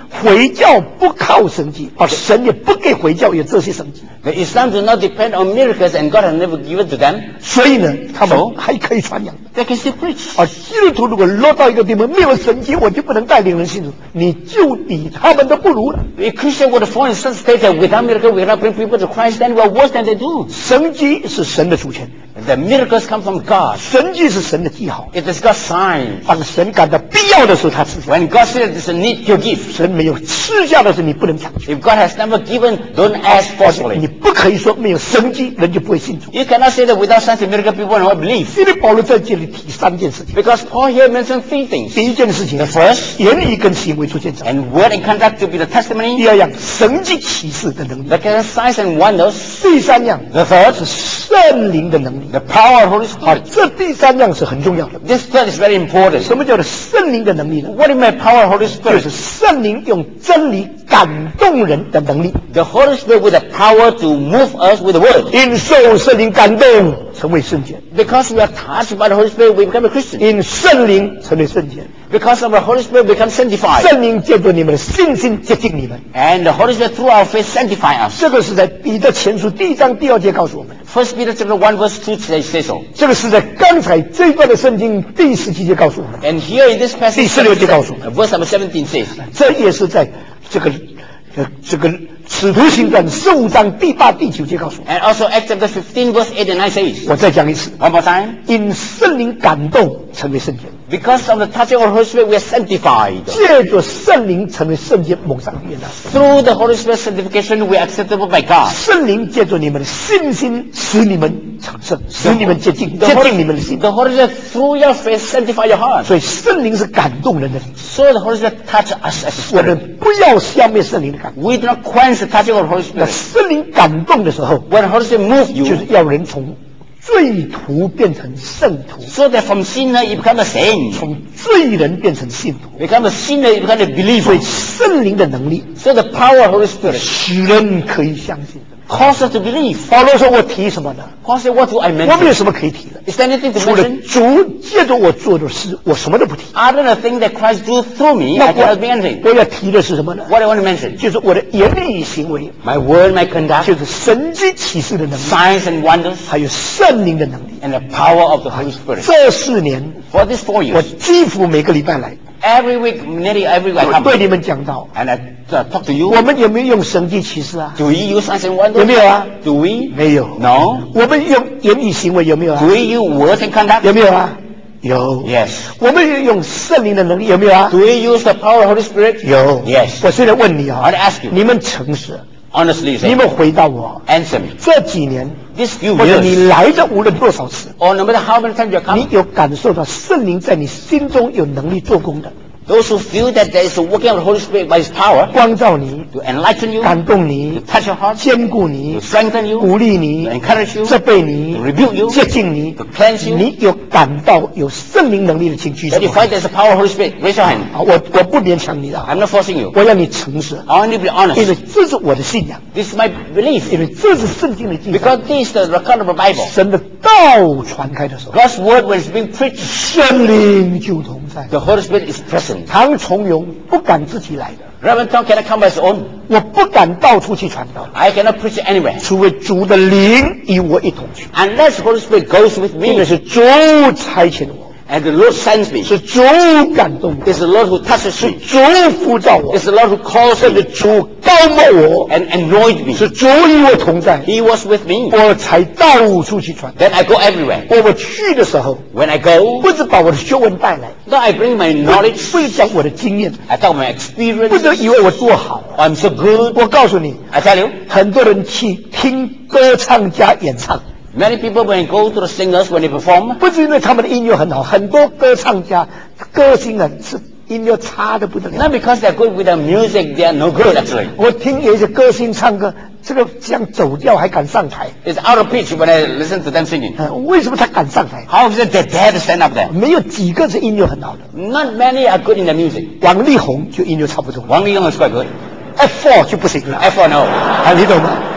回教不靠神迹，而神也不给回教有这些神迹。 The Islam do not depend on miracles, and God has never given to them. 所以呢，他们还可以传扬。 They can still preach. 而基督徒如果落到一个地方没有神迹，我就不能带领人信主，你就比他们都不如了。 A Christian would fall in such state that without miracle we cannot bring people to Christ, then we are worse than they do. 神迹是神的主权。 The miracles come from God. 神迹是神的记号。 It is God's sign. 当神感到必要的时候，他赐下。 When God says there's a need, He'll give. 神没有赐下的时候，你不能强求。 If God has never given, don't ask forcefully. 你不可以说没有神迹，人就不会信主。 You cannot say that without signs and miracles, people will not believe. 因为保罗在这里提三件事情。 Because Paul here mentioned three things. 第一件事情 The first, 言语跟行为出现证。 and word and conduct to be the testimony. 第二样，神迹启示的能力。 The kind of signs and wonders. 第三样 The third, 是圣灵的能力。 the power of Holy 好， Spirit. 这第三样是很重要的。 This third is very important. 什么叫做圣灵的能力呢？ What do you mean power of Holy 就 Spirit? 是圣灵用真理感动人的能力。 The Holy Spirit with the power to move us with the word. 因受圣灵感动，成为圣洁； Because we are touched by the Holy Spirit, we become a Christian. 因圣灵成为圣洁。 Because of the Holy Spirit, we become sanctified. 圣灵借着你们的信心接近你们。 And the Holy Spirit through our faith sanctify us. 这个是在彼得前书第一章第二节告诉我们的。 First Peter chapter one verse two says so. 这个是在刚才这一段的圣经第十七节告诉我们的。 And here in this passage, 第十六节告诉我们， verse number seventeen says, 这也是在这个呃这个使徒行传十五章第八、第九节告诉我们。 and also Acts chapter fifteen verse eight and nine says, 我再讲一次， one more time, 因圣灵感动成为圣洁， because of the touching of the Holy Spirit, we are sanctified. 借着圣灵成为圣洁，蒙上悦纳。 Through the Holy Spirit sanctification, we are acceptable by God. 圣灵借着你们的信心，使你们成圣，使你们接近， The 接 Holy, 近你们的心。 the Holy Spirit through your faith sanctify your heart. 所以圣灵是感动人的灵， So the Holy Spirit touch us as a 我 spirit. 们不要消灭圣灵的感动。 We do not quench the touching of the Holy 那 Spirit. 圣灵感动的时候， When the Holy Spirit moves 就是 you, 要人从罪徒变成圣徒， so that from sinner you become a saint. 从罪人变成信徒。 Become a sinner, you become a 所 believer. 以圣灵的能力 So the power of Holy Spirit 使人可以相信。 causes us to believe. 保罗说：“我提什么呢？ Paul said, what do I 我没 mention? 有什么可以提的， Is there anything to 除了 mention? 主借着我做的事，我什么都不提。 Other than the thing that Christ do through me, 那 I 我 cannot be anything. 我要提的是什么呢？ What do I want to mention? 就是我的言语行为， My word, my conduct, 就是神迹启示的能力， signs and wonders, 还有圣灵的能力。 and the power of the Holy Spirit. 这四年， For these four 我 years, 几乎每个礼拜来， every week, nearly every week I 我 come 对你们讲到， and I uh, talk to you. 我们有没有用神迹启示啊？ Do we use signs and 有 wonders? 没有啊？ Do we? 没有。 No. 我们用言语行为有没有 Do 啊？ we use words and conduct? 有没有啊？有。 Yes. 我们用圣灵的能力有没有啊？ Do we use the power of the Holy Spirit? 有。 Yes. 我现在问你 I 啊 want to，ask you, 你们诚实， honestly, you 你 say, 们回答我， answer me. 这几年 These few 或者你 years, 来的无论多少次， or no matter how many times you 你 come, 有感受到圣灵在你心中有能力做工的， those who feel that there is a working of the Holy Spirit by His power 光照你， to enlighten you, 感动 to 你， touch your heart, 坚固你 to，strengthen you, 鼓励你 to，encourage you, 责备你 to，rebuke you, 接近你 to cleanse you. 你有感到有圣灵能力的，请举手 That。you find there's a power of the Holy Spirit, raise your hand. 啊，我我不勉强你的啊， I'm not forcing you. 我要你诚实， I want you to be 因为 honest. 这是我的信仰， This is my belief. 因为这是圣经的记载。 Because this is the record of the Bible. 神的道传开的时候， God's word, when it's being preached, 圣灵就同在。 the Holy Spirit is present. 唐崇荣不敢自己来的， Reverend Tom cannot come by his own. 我不敢到处去传道， I cannot preach it anywhere. 除非主的灵与我一同去， Unless the Holy Spirit goes with 因为 me 是主差遣我， and the Lord sends me. 是主感动我， It's the Lord who touches 是 me. 主呼召我， It's the Lord who calls 是 me 主高抹我， and anoint me. 是主与我同在， He was with me. 我才到处去传。 Then I go everywhere. 我去的时候， When I go, 不是把我的学问带来， now I bring my 不 knowledge. 是讲我的经验， I talk my 不 experience. 能以为我多好。 I'm so good. 我告诉你， I tell you, 很多人去听歌唱家演唱， many people when they go to the singers when they perform, 不是因为他们的音乐很好，很多歌唱家、歌星啊是音乐差的不得了。 not because they're good with the music, they are no good actually. 我听有一些歌星唱歌，这个像走调还敢上台， It's out of pitch when I listen to them singing. 呃为什么他敢上台？ How is it they dare to stand up there? 没有几个是音乐很好的。 Not many are good in the music. 王力宏就音乐差不多 Wang Li Yong is quite good. ，F 四 就不行了。 F four no. 啊，你懂吗？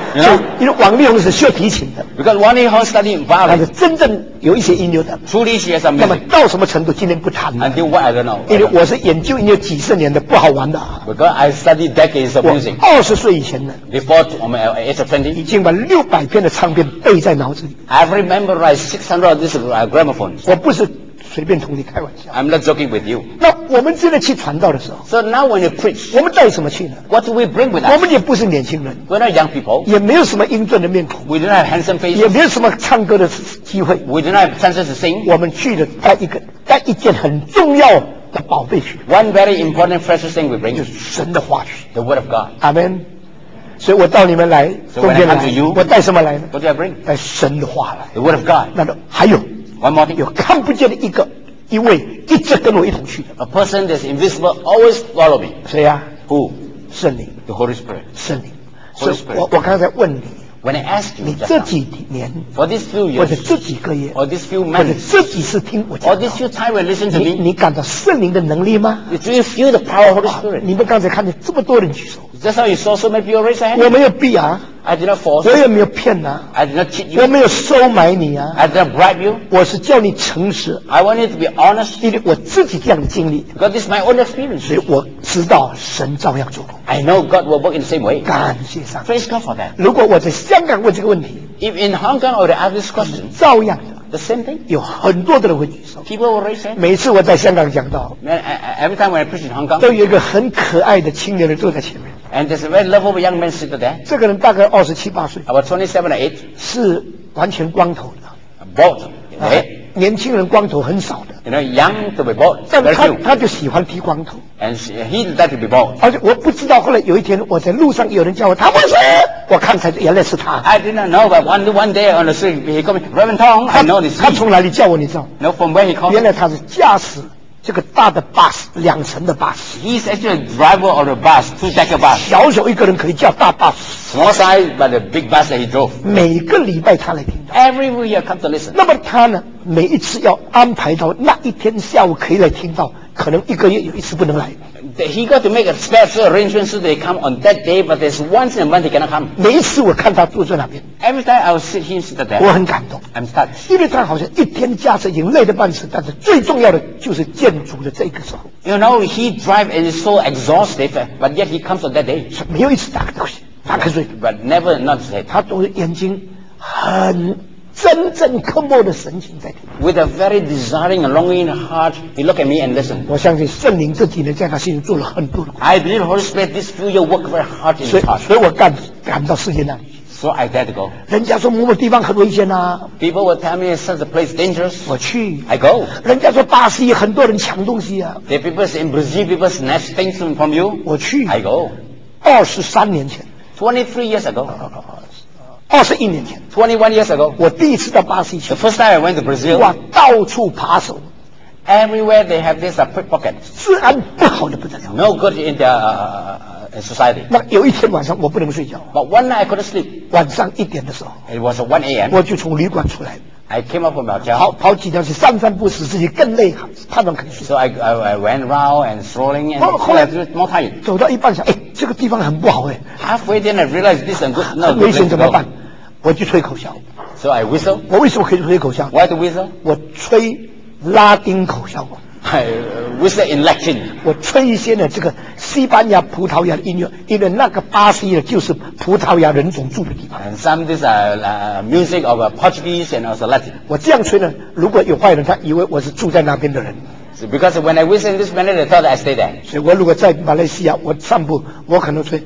You know? 因为王力宏是学提琴的， Because Wang Lihong studied 他是 violin. 真正有一些音乐的。 Truly, she has some 那么 music. 到什么程度，今天不谈了， Until what, I don't know. 因为我是研究音乐几十年的，不好玩的啊。 Because I studied decades of 我 music. 二十岁以前呢， Before um, uh, age of 已 twenty, 经把六百片的唱片背在脑子里。 I've memorized six hundred of these uh, gramophones. 我不是随便同你开玩笑。 I'm not joking with you. 那我们真的去传道的时候， So now when you preach, 我们带什么去呢？ what do we bring with 我 us? 们也不是年轻人， We're not young people. 也没有什么英俊的面孔， We do not have handsome 也 faces. 没有什么唱歌的机会。 We do not have chances to sing. 我们去的带一个带一件很重要的宝贝去， One very important precious thing we 就 bring, 是神的话语。 the word of God. 阿门。所以我到你们来， So 中 when I 间 come 来 to you, 我带什么来呢？ what do I bring? 带神的话来。 The word of God. 那么还有 One more thing. 有看不见的一个一位一直跟我一同去的， A person that's invisible always follow me. 谁呀、 Who? 圣灵， The Holy Spirit. 圣灵。 Holy 所以 Spirit 我我刚才问你， When I asked you 你 just 这 now, 几年 for these few 或者 years, 这几个月， or these few 或者 months, 这几次听我 or 讲 these 道， few time you listen to 你 me, 你感到圣灵的能力吗？ do you feel the power of Holy 啊 Spirit? 你们刚才看见这么多人举手， That's how you saw so many people raise their 我 hand. 没有逼啊， I did not force 我 you. 也没有骗啊， I did not cheat 我 you. 没有收买你啊， I did not bribe you. 我是叫你诚实， I want you to be honest 因为我自己这样的经历， because this is my own experience. 所以我知道神照样做工。 I know God will work in the same way. 感谢上帝。 Praise God for that. 如果我在香港问这个问题， If in Hong Kong I would ask this question, 照样的 the same thing. 有很多的人会举手。 People will raise their hand. 每次我在香港讲到， Man, I- I- Every time when I preach in Hong 都 Kong, 有一个很可爱的青年人坐在前面， and there's a very lovable young man sitting there, 这个人大概二十七八岁， about twenty-seven or eight, 是完全光头的， bald in the 啊 head. 年轻人光头很少的， You know, young to be bald, 但 very 他 few. 他就喜欢剃光头。 And she, he liked to be bald. 而且我不知道，后来有一天我在路上有人叫我，他不是，我看才原来是他。 I did not know, but one, one day on the street, he called me, Reverend Tong, 他 I know this. 他从哪里叫我？你知道？ No, from where he called 原 me. 来他是驾驶这个大的巴士，两层的巴士， He's actually a driver of the bus, two-decker bus. 小小一个人可以叫大巴士。 Small size, but a big bus that he drove. 每个礼拜他来听到， Every week he come to listen. 那么他呢，每一次要安排到那一天下午可以来听到，可能一个月有一次不能来。 He got to make a special arrangement so they come on that day, but there's once in a month he cannot come. 每一次我看他坐在那边， Every time I will sit him sit 我 there, 很感动， I'm touched. 因为他好像一天驾车已经累得半死，但是最重要的就是建筑的这个时候， You know, he drive and is so exhausted, but yet he comes on that day. 没有一次打瞌睡，打瞌睡， But never not sleep. 他都是眼睛很真正刻薄的神情在听。 With a very desiring and longing heart, he looked at me and listened. 我相信圣灵这几年在他心里做了很多的工 I believe the Holy Spirit this few years work very hard in 作，所 his 以 heart. 所以我赶赶到世界那里去。 So I dare to go. 人家说某某地方很危险啊， People will tell me such a place dangerous. 我去。 I go. 人家说巴西很多人抢东西啊， The people in Brazil, people snatch things from you. 我去。 I go. 二十三年前， twenty-three years ago, 二十一年前， twenty-one years ago, 我第一次到巴西去 the，first time I went to Brazil, 哇，到处扒手， everywhere they have this uh, pickpocket. 治安不好的不得了。 No good in their uh, uh, society. 那有一天晚上我不能睡觉， But one night I couldn't sleep. 晚上一点的时候， It was one a.m. 我就从旅馆出来， I came up from my 跑 hotel. 跑几条去散散步，使自己更累，判断可以睡。 So I, I, I went around and strolling and Oh, so I was more tired. 走到一半想，哎，这个地方很不好哎， Halfway then I realized this is a good, no 很 good 危险 place 怎 to 么办 go.？ 我就吹口哨。 So I whistle. 我为什么可以吹口哨？ Why to whistle? 我吹拉丁口哨， I uh, whistle in Latin. 我吹一些呢这个西班牙、葡萄牙的音乐，因为那个巴西呢就是葡萄牙人种住的地方。 And some this uh, uh, music of uh, Portuguese and also Latin. 我这样吹呢，如果有坏人，他以为我是住在那边的人。 So because when I whistle in this manner, they thought I stay there. 所以我如果在马来西亚，我散步，我可能吹。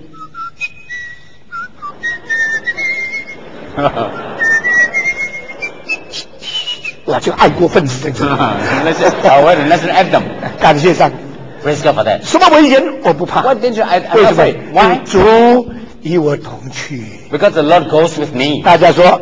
我就爱国分子在这里。 Let's our national anthem. 感谢上帝， Praise God for that. 什么危险我不怕。 What danger? I, I'm 为 not 什么 afraid.？Why? 主与我同去。 Because the Lord goes with me. 大家说，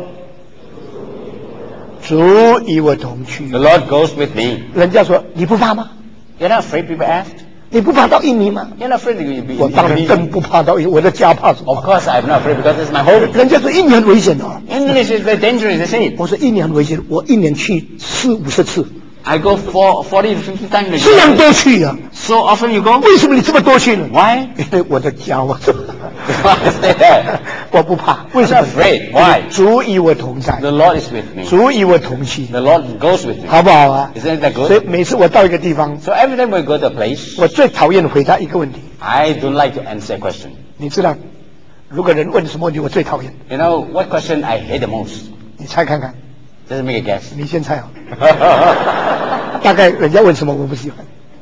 主与我同去 The。Lord goes with me. 人家说你不怕吗？ You're not afraid, people asked. 你不怕到印尼吗？ You're not afraid to be 我当然 in 更不怕到印尼，我的家怕什么？ Of course, I'm not afraid because it's my home. 人家说印尼很危险哦。 English is very dangerous, you see. 我说印尼很危险，我一年去四五十次， I go for forty to fifty times a 这样 year. 多去啊。 So often you go? 为什么你这么多去呢？ Why? 因为我的家，我 Stay there. 我不怕，为什么 I'm not afraid. Why? 主与我同在， The Lord is with me. 主与我同行， The Lord goes with me. 好不好啊？ Isn't that 所以 good? 每次我到一个地方， So every time we go to a place, 我最讨厌回答一个问题。 I don't like to answer a question. 你知道，如果人问什么问题，我最讨厌。 You know what question I hate the most? 你猜看看， Just make a guess. 你先猜好。大概人家问什么我不喜欢，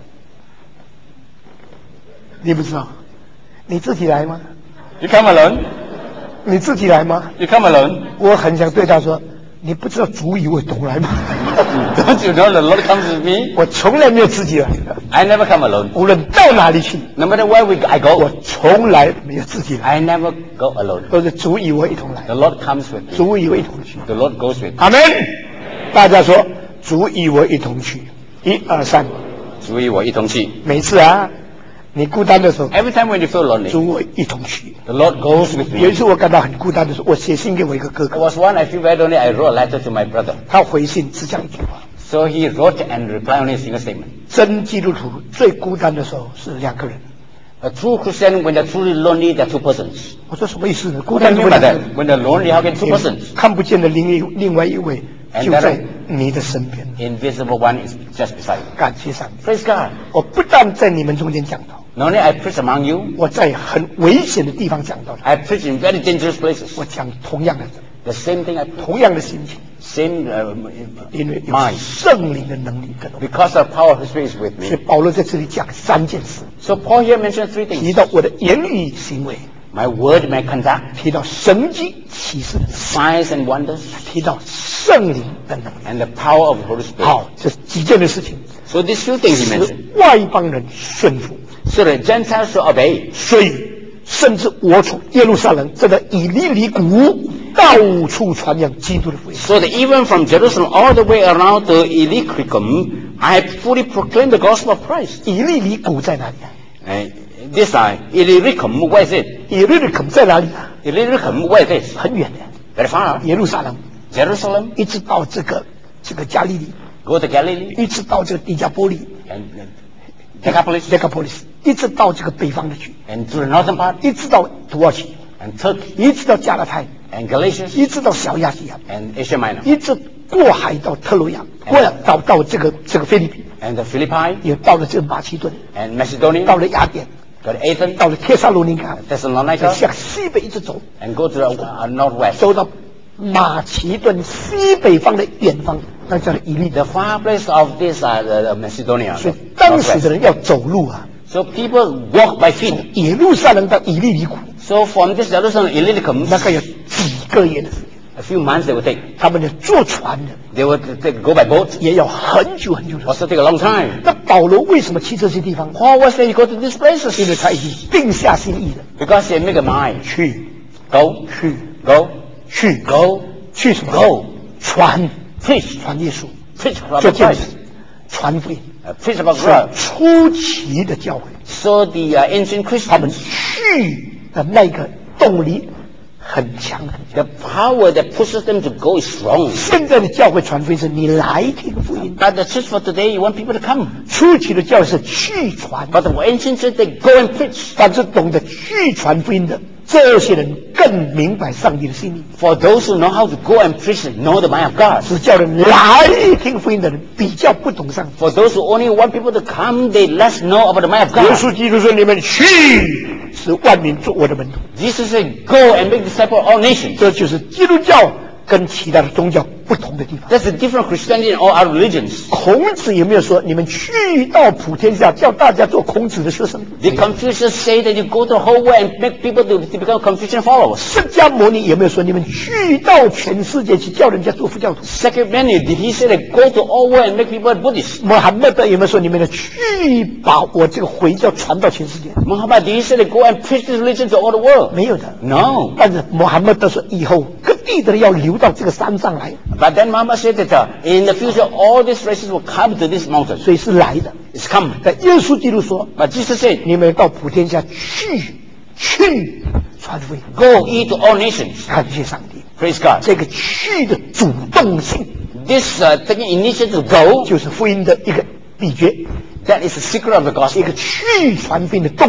你不知道，你自己来吗？ You come alone? 你自己来吗？ You come alone? 我很想对他说，你不知道主与我同来吗？ Don't you know the Lord comes with me? 我从来没有自己来的， I never come alone. 无论到哪里去， No matter where we I 我 go, 从来没有自己来， I never go alone. 都是主与我一同来， The Lord comes with me. 主与我一同去。 The Lord goes with me. 阿门！大家说，主与我一同去。一二三， 主与我一同去。 每次啊，你孤单的时候， Every time when you feel lonely, 主我一同去。 the Lord goes with 有一 me. 次我感到很孤单的时候，我写信给我一个哥 There 哥， was one I feel very lonely. I wrote a letter to my brother. 他回信只讲一句话： So he wrote and replied only a single statement. 真基督徒最孤单的时候是两个人。 A true Christian, when they're truly lonely, they're two persons. 我说什么意思呢？孤 What do 单 you 怎 mean 么 by 两 that? 个人？ When they're lonely, how can two persons? 看不见的另一另外一位 And 就 that- 在你的身边。 Invisible one is just beside you. 感谢上帝！ Praise God. 我不但在你们中间讲道， Not only I preach among you, 我在很危险的地方讲道， I preach in very dangerous places. 我讲同样的 The same thing I preach. 同样的心情， Same uh, 因为有 mind. 圣灵的能力跟我。 Because the power of the Spirit is with 所以 me. 保罗在这里讲三件事， So Paul here mentioned three 提 things. 到我的言语行为， My word, my conduct, 提到神迹启示的能力， signs and wonders, 提到圣灵的能力。 and the power of the Holy Spirit. 好，这几件的事情， So these few things he 使 mentioned. 外邦人顺服。 So the Gentiles should obey. 所以，甚至我从耶路撒冷这个以利里谷到处传扬基督的福音。 So that even from Jerusalem all the way around to Illyricum, I have fully proclaimed the gospel of Christ. 以利里谷在哪里啊？ Uh, this uh, Illyricum, where is it? 以利里谷在哪里啊？ Illyricum, where it is? 很远的， Very far. 耶路撒冷 Jerusalem, 一直到这个这个加利利， go to Galilee, 一直到这个迪加波利 and uh, Decapolis, （ Decapolis），一直到这个北方的去， and to the northern part, 一直到土耳其， and Turkey, 一直到加拉太， and Galatians, 一直到小亚细亚， and Asia Minor, 一直过海到特洛亚，过了到到这个这个菲律宾， and the Philippi, 也到了这个马其顿， and Macedonia, 到了雅典， go to Athens, 到了帖撒罗尼迦， Thessalonica, 向西北一直走， and go to the uh, northwest. 走到马其顿西北方的远方，那叫以利的。 The far place of this uh, the, the Macedonia, 所以 the 当时 northwest. 的人要走路啊， So people walk by feet. 耶路撒冷到以利里谷， So from this Jerusalem, Illyricum, 那个有几个月的时间， a few months they would take. 他们要坐船的， They would take, go by boat. 也要很久很久的时间。 Also take a long time. 那保罗为什么去这些地方呢？ Paul was saying, go to these places 因为他已经定下心意了， because they make a mind. 去 Go, 去 go, 去 go, 去什么 go, 传 preach, 传耶稣， preach about 这件 Christ, 事传福音。 uh, preach about 所以 God. 初期的教会， So the uh, ancient 他们 Christians, 去的那个动力很强很强。 the power that pushes them to go is strong. 现在的教会传福音是你来听福音， But the church for today, you want people to come. 初期的教会是去传， But the ancient church, they go and preach. 但是懂得去传福音的这些人更明白上帝的心意。 For those who know how to go and preach, know the mind of God. 只叫人来听福音的人比较不懂上帝。 For those who only want people to come, they less know about the mind of 耶 God. 稣基督说：“你们去，使万民做我的门徒。 Jesus said, go and make disciples of all nations. ” 这就是基督教跟其他的宗教不同的地方。 That's the different Christianity in all our religions. 孔子有没有说你们去到普天下，叫大家做孔子的学生？ The Confucians say that you go to the whole world and make people to, to become Confucian followers. 释迦牟尼有没有说你们去到全世界去叫人家做佛教徒？ Second Menu, did he say that go to all world and make people Buddhists? 穆罕默德有没有说你们要去把我这个回教传到全世界？ Muhammad, did he say that go and preach this religion to all the world? 没有的。 No. 但是穆罕默德说以后各地的人要流到这个山上来， But then Muhammad said that uh, in the future all these races will come to this mountain. 所以是来的。 It's come. 但耶稣基督说 But Jesus said, 你们到普天下去去传福音， go ye to all nations. 感谢上帝。 Praise God. 这个去的主动性 This uh, taking initiative to go, 就是福音的一个秘诀， that is the secret of the 一个 gospel. 去传福音的动力。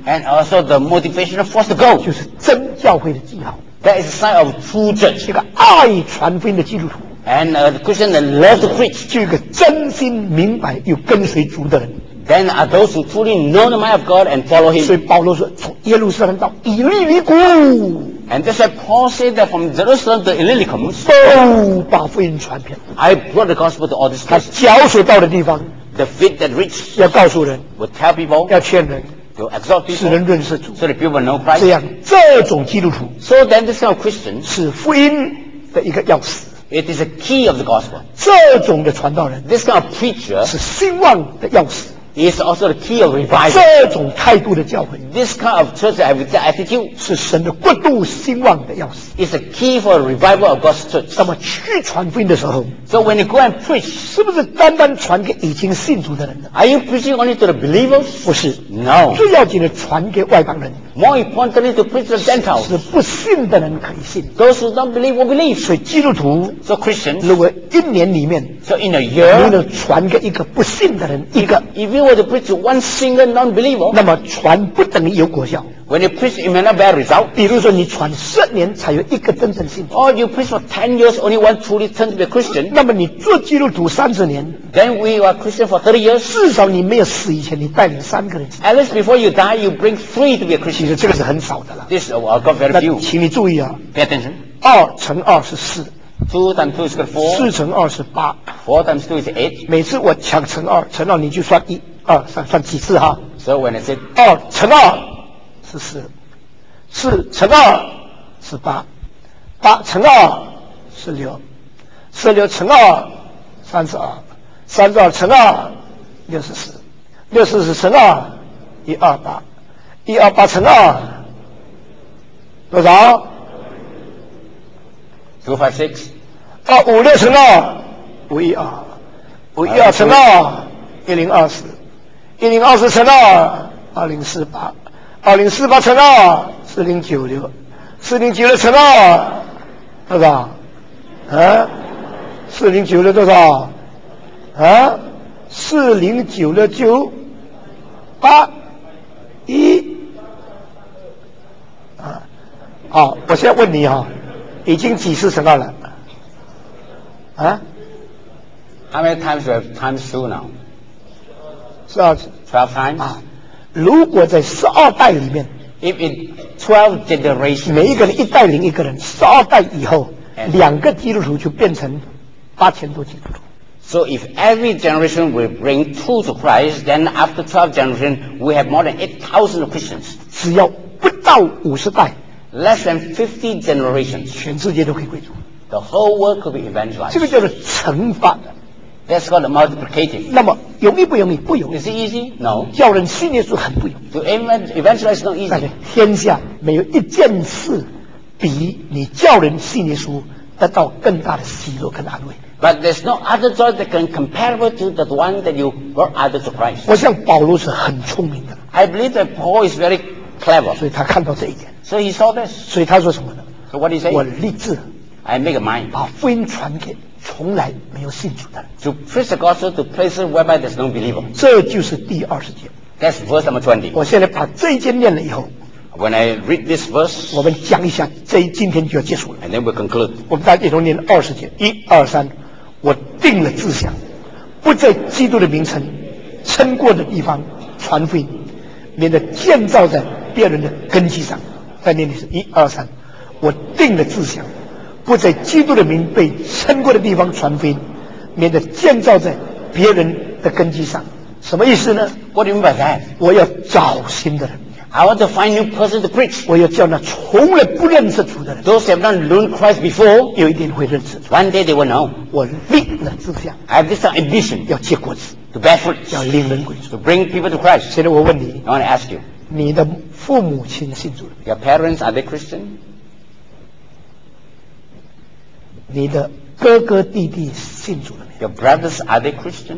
and also the motivational force to go. 就是真教会的记号。 That is a sign of true church. 这个爱传福音的基督徒。 And uh, the Christian that love to preach. 就一个真心明白又跟随主的人。 Then are those who truly know the mind of God and follow Him. 所以保罗说，从耶路撒冷到以利里谷。 And that's why Paul said that from Jerusalem to Illyricum, 都把福音传遍。 I brought the gospel to all these 他 places. 脚所到的地方， The feet that reach 要告诉人， will tell people, 要劝人， to exhort 使 people, 人认识主。 so that people know 这 Christ. 样，这种基督徒 So then this kind of Christian, 是福音的一个钥匙。 it is a key of the gospel. 这种的传道人 This kind of preacher 是兴旺的钥匙。 is also the key of revival. 这种态度的教会 This kind of church that have that attitude 是神的国度兴旺的钥匙。 is a key for the revival of God's church. 那么去传福音的时候， So when you go and preach, 是不是单单传给已经信主的人呢？ are you preaching only to the believers? 不是， No. 最要紧的传给外邦人， More importantly, to preach to the Gentiles. 是不信的人可以信。 Those who don't believe will believe. 所以基督徒 So Christians, 如果一年里面 so in a 你 year, 能传给一个不信的人一个， if you were to preach to one single non-believer, 那么传不等于有果效。 when you preach, it may not bear result. 比如说你传十年才有一个真正信主， Or you preach for ten years, only one truly turned to be a Christian. 那么你做基督徒三十年， Then we are Christian for thirty years. 至少你没有死以前，你带领三个人， At least before you die, you bring three to be a 其 Christian. 实这个是很少的了。 This uh, I've got very 那 few. 请你注意啊， Pay attention. 二乘二是四， Two times two is equal to four. 四乘二是八。 Four times two is eight. 每次我讲乘二，乘二你就算一二三算几次哈？ So when I say 二乘二是四，四乘二是八，八乘二是六，十六乘二三十二，三十二乘二六十四，六十四乘二一二八，一二八乘二多少？ two, five, six. 二五六乘二五一二，五一二乘二一零二四，一零二四乘二二零四八，二零四八乘二四零九六，四零九六乘二多少？啊？四零九六多少？啊？四零九六九八一啊？好，我现在问你哈，已经几次乘二了？啊？ How many times do you have times two now? 十二次 Twelve times. 啊！如果在十二代里面， If in twelve generations, 每一个人一代领一个人，十二代以后，两个基督徒就变成八千多基督徒。 so if every generation will bring two to Christ, then after twelve generations, we have more than eight thousand Christians. 只要不到五十代， Less than fifty generations, 全世界都可以归主。 the whole world could be 这个 evangelized. 叫做乘法的。 That's called multiplicative. 那么容易不容易？不容易。 Is it easy? No. 叫人信耶稣很不容易。 To evan- evangelize is not 但 easy. 是天下没有一件事比你叫人信耶稣得到更大的喜乐跟安慰。 But there's no other joy that can comparable to the one that you brought others to Christ. 我想保罗是很聪明的， I believe that Paul is very clever. 所以他看到这一点， So he saw this. 所以他说什么呢？ So what did he 我 say? 立志 I make a mind 把福音传给从来没有信主的人。 to preach the gospel to places whereby there's no believer. 这就是第二十节。 That's verse number twenty. 我现在把这一节念了以后， When I read this verse, 我们讲一下，这一今天就要结束了。 and then we'll conclude. 我们大家一同念二十节，一二三。我定了志向，不在基督的名称称过的地方传福音，免得建造在别人的根基上。再念的是一二三。我定了志向，不在基督的名被称过的地方传福音，免得建造在别人的根基上。什么意思呢？ What do you mean by that? 我要找新的人， I want to find new person to preach. 我要叫那从来不认识主的人， Those who have not known Christ before, 有一天会认识主。 one day they will know. 我立了志向， I have this ambition 要结果子， to bear fruit, 要领人归主。 to bring people to Christ. 现在我问你， I want to ask you, 你的父母亲信主了没？ your parents, are they Christian? 你的哥哥弟弟信主了没？ Your brothers, are they Christians?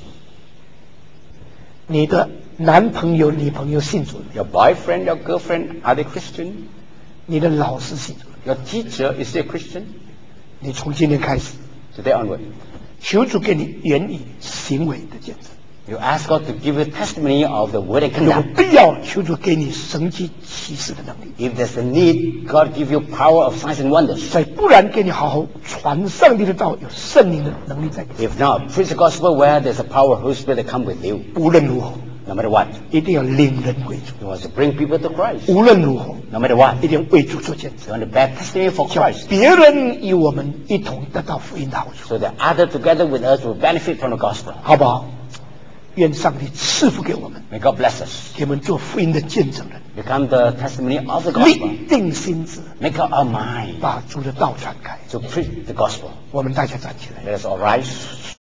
你的男朋友、女朋友信主了没？ Your boyfriend, your girlfriend, are they Christian? 你的老师信主了没？ Your teacher, is he a Christian? 你从今天开始， Today onward, 求主给你言语行为的见证。 You ask God to give you testimony of the word and 有 conduct. 必要，求主给你神迹奇事的能力。 If there's a need, God give you power of signs and wonders. 再不然，给你好好传上帝的道，有圣灵的能力在你。 If not, preach the gospel where there's a power of Holy Spirit that come with you. 无论如何， No matter what, 一定要领人归主。 you want to bring people to Christ. 无论如何， No matter what, 一定为主做见 you 证， want to bear testimony for 叫 Christ. 别人与我们一同得到福音的好处， So that other together with us will benefit from the gospel. 好不好？愿上帝赐福给我们， May God bless us. 给我们做福音的见证人， Become the testimony of the gospel. 立定心志， Make up our mind 把主的道传开。 to preach the gospel. 我们大家站起来。 Let us all rise.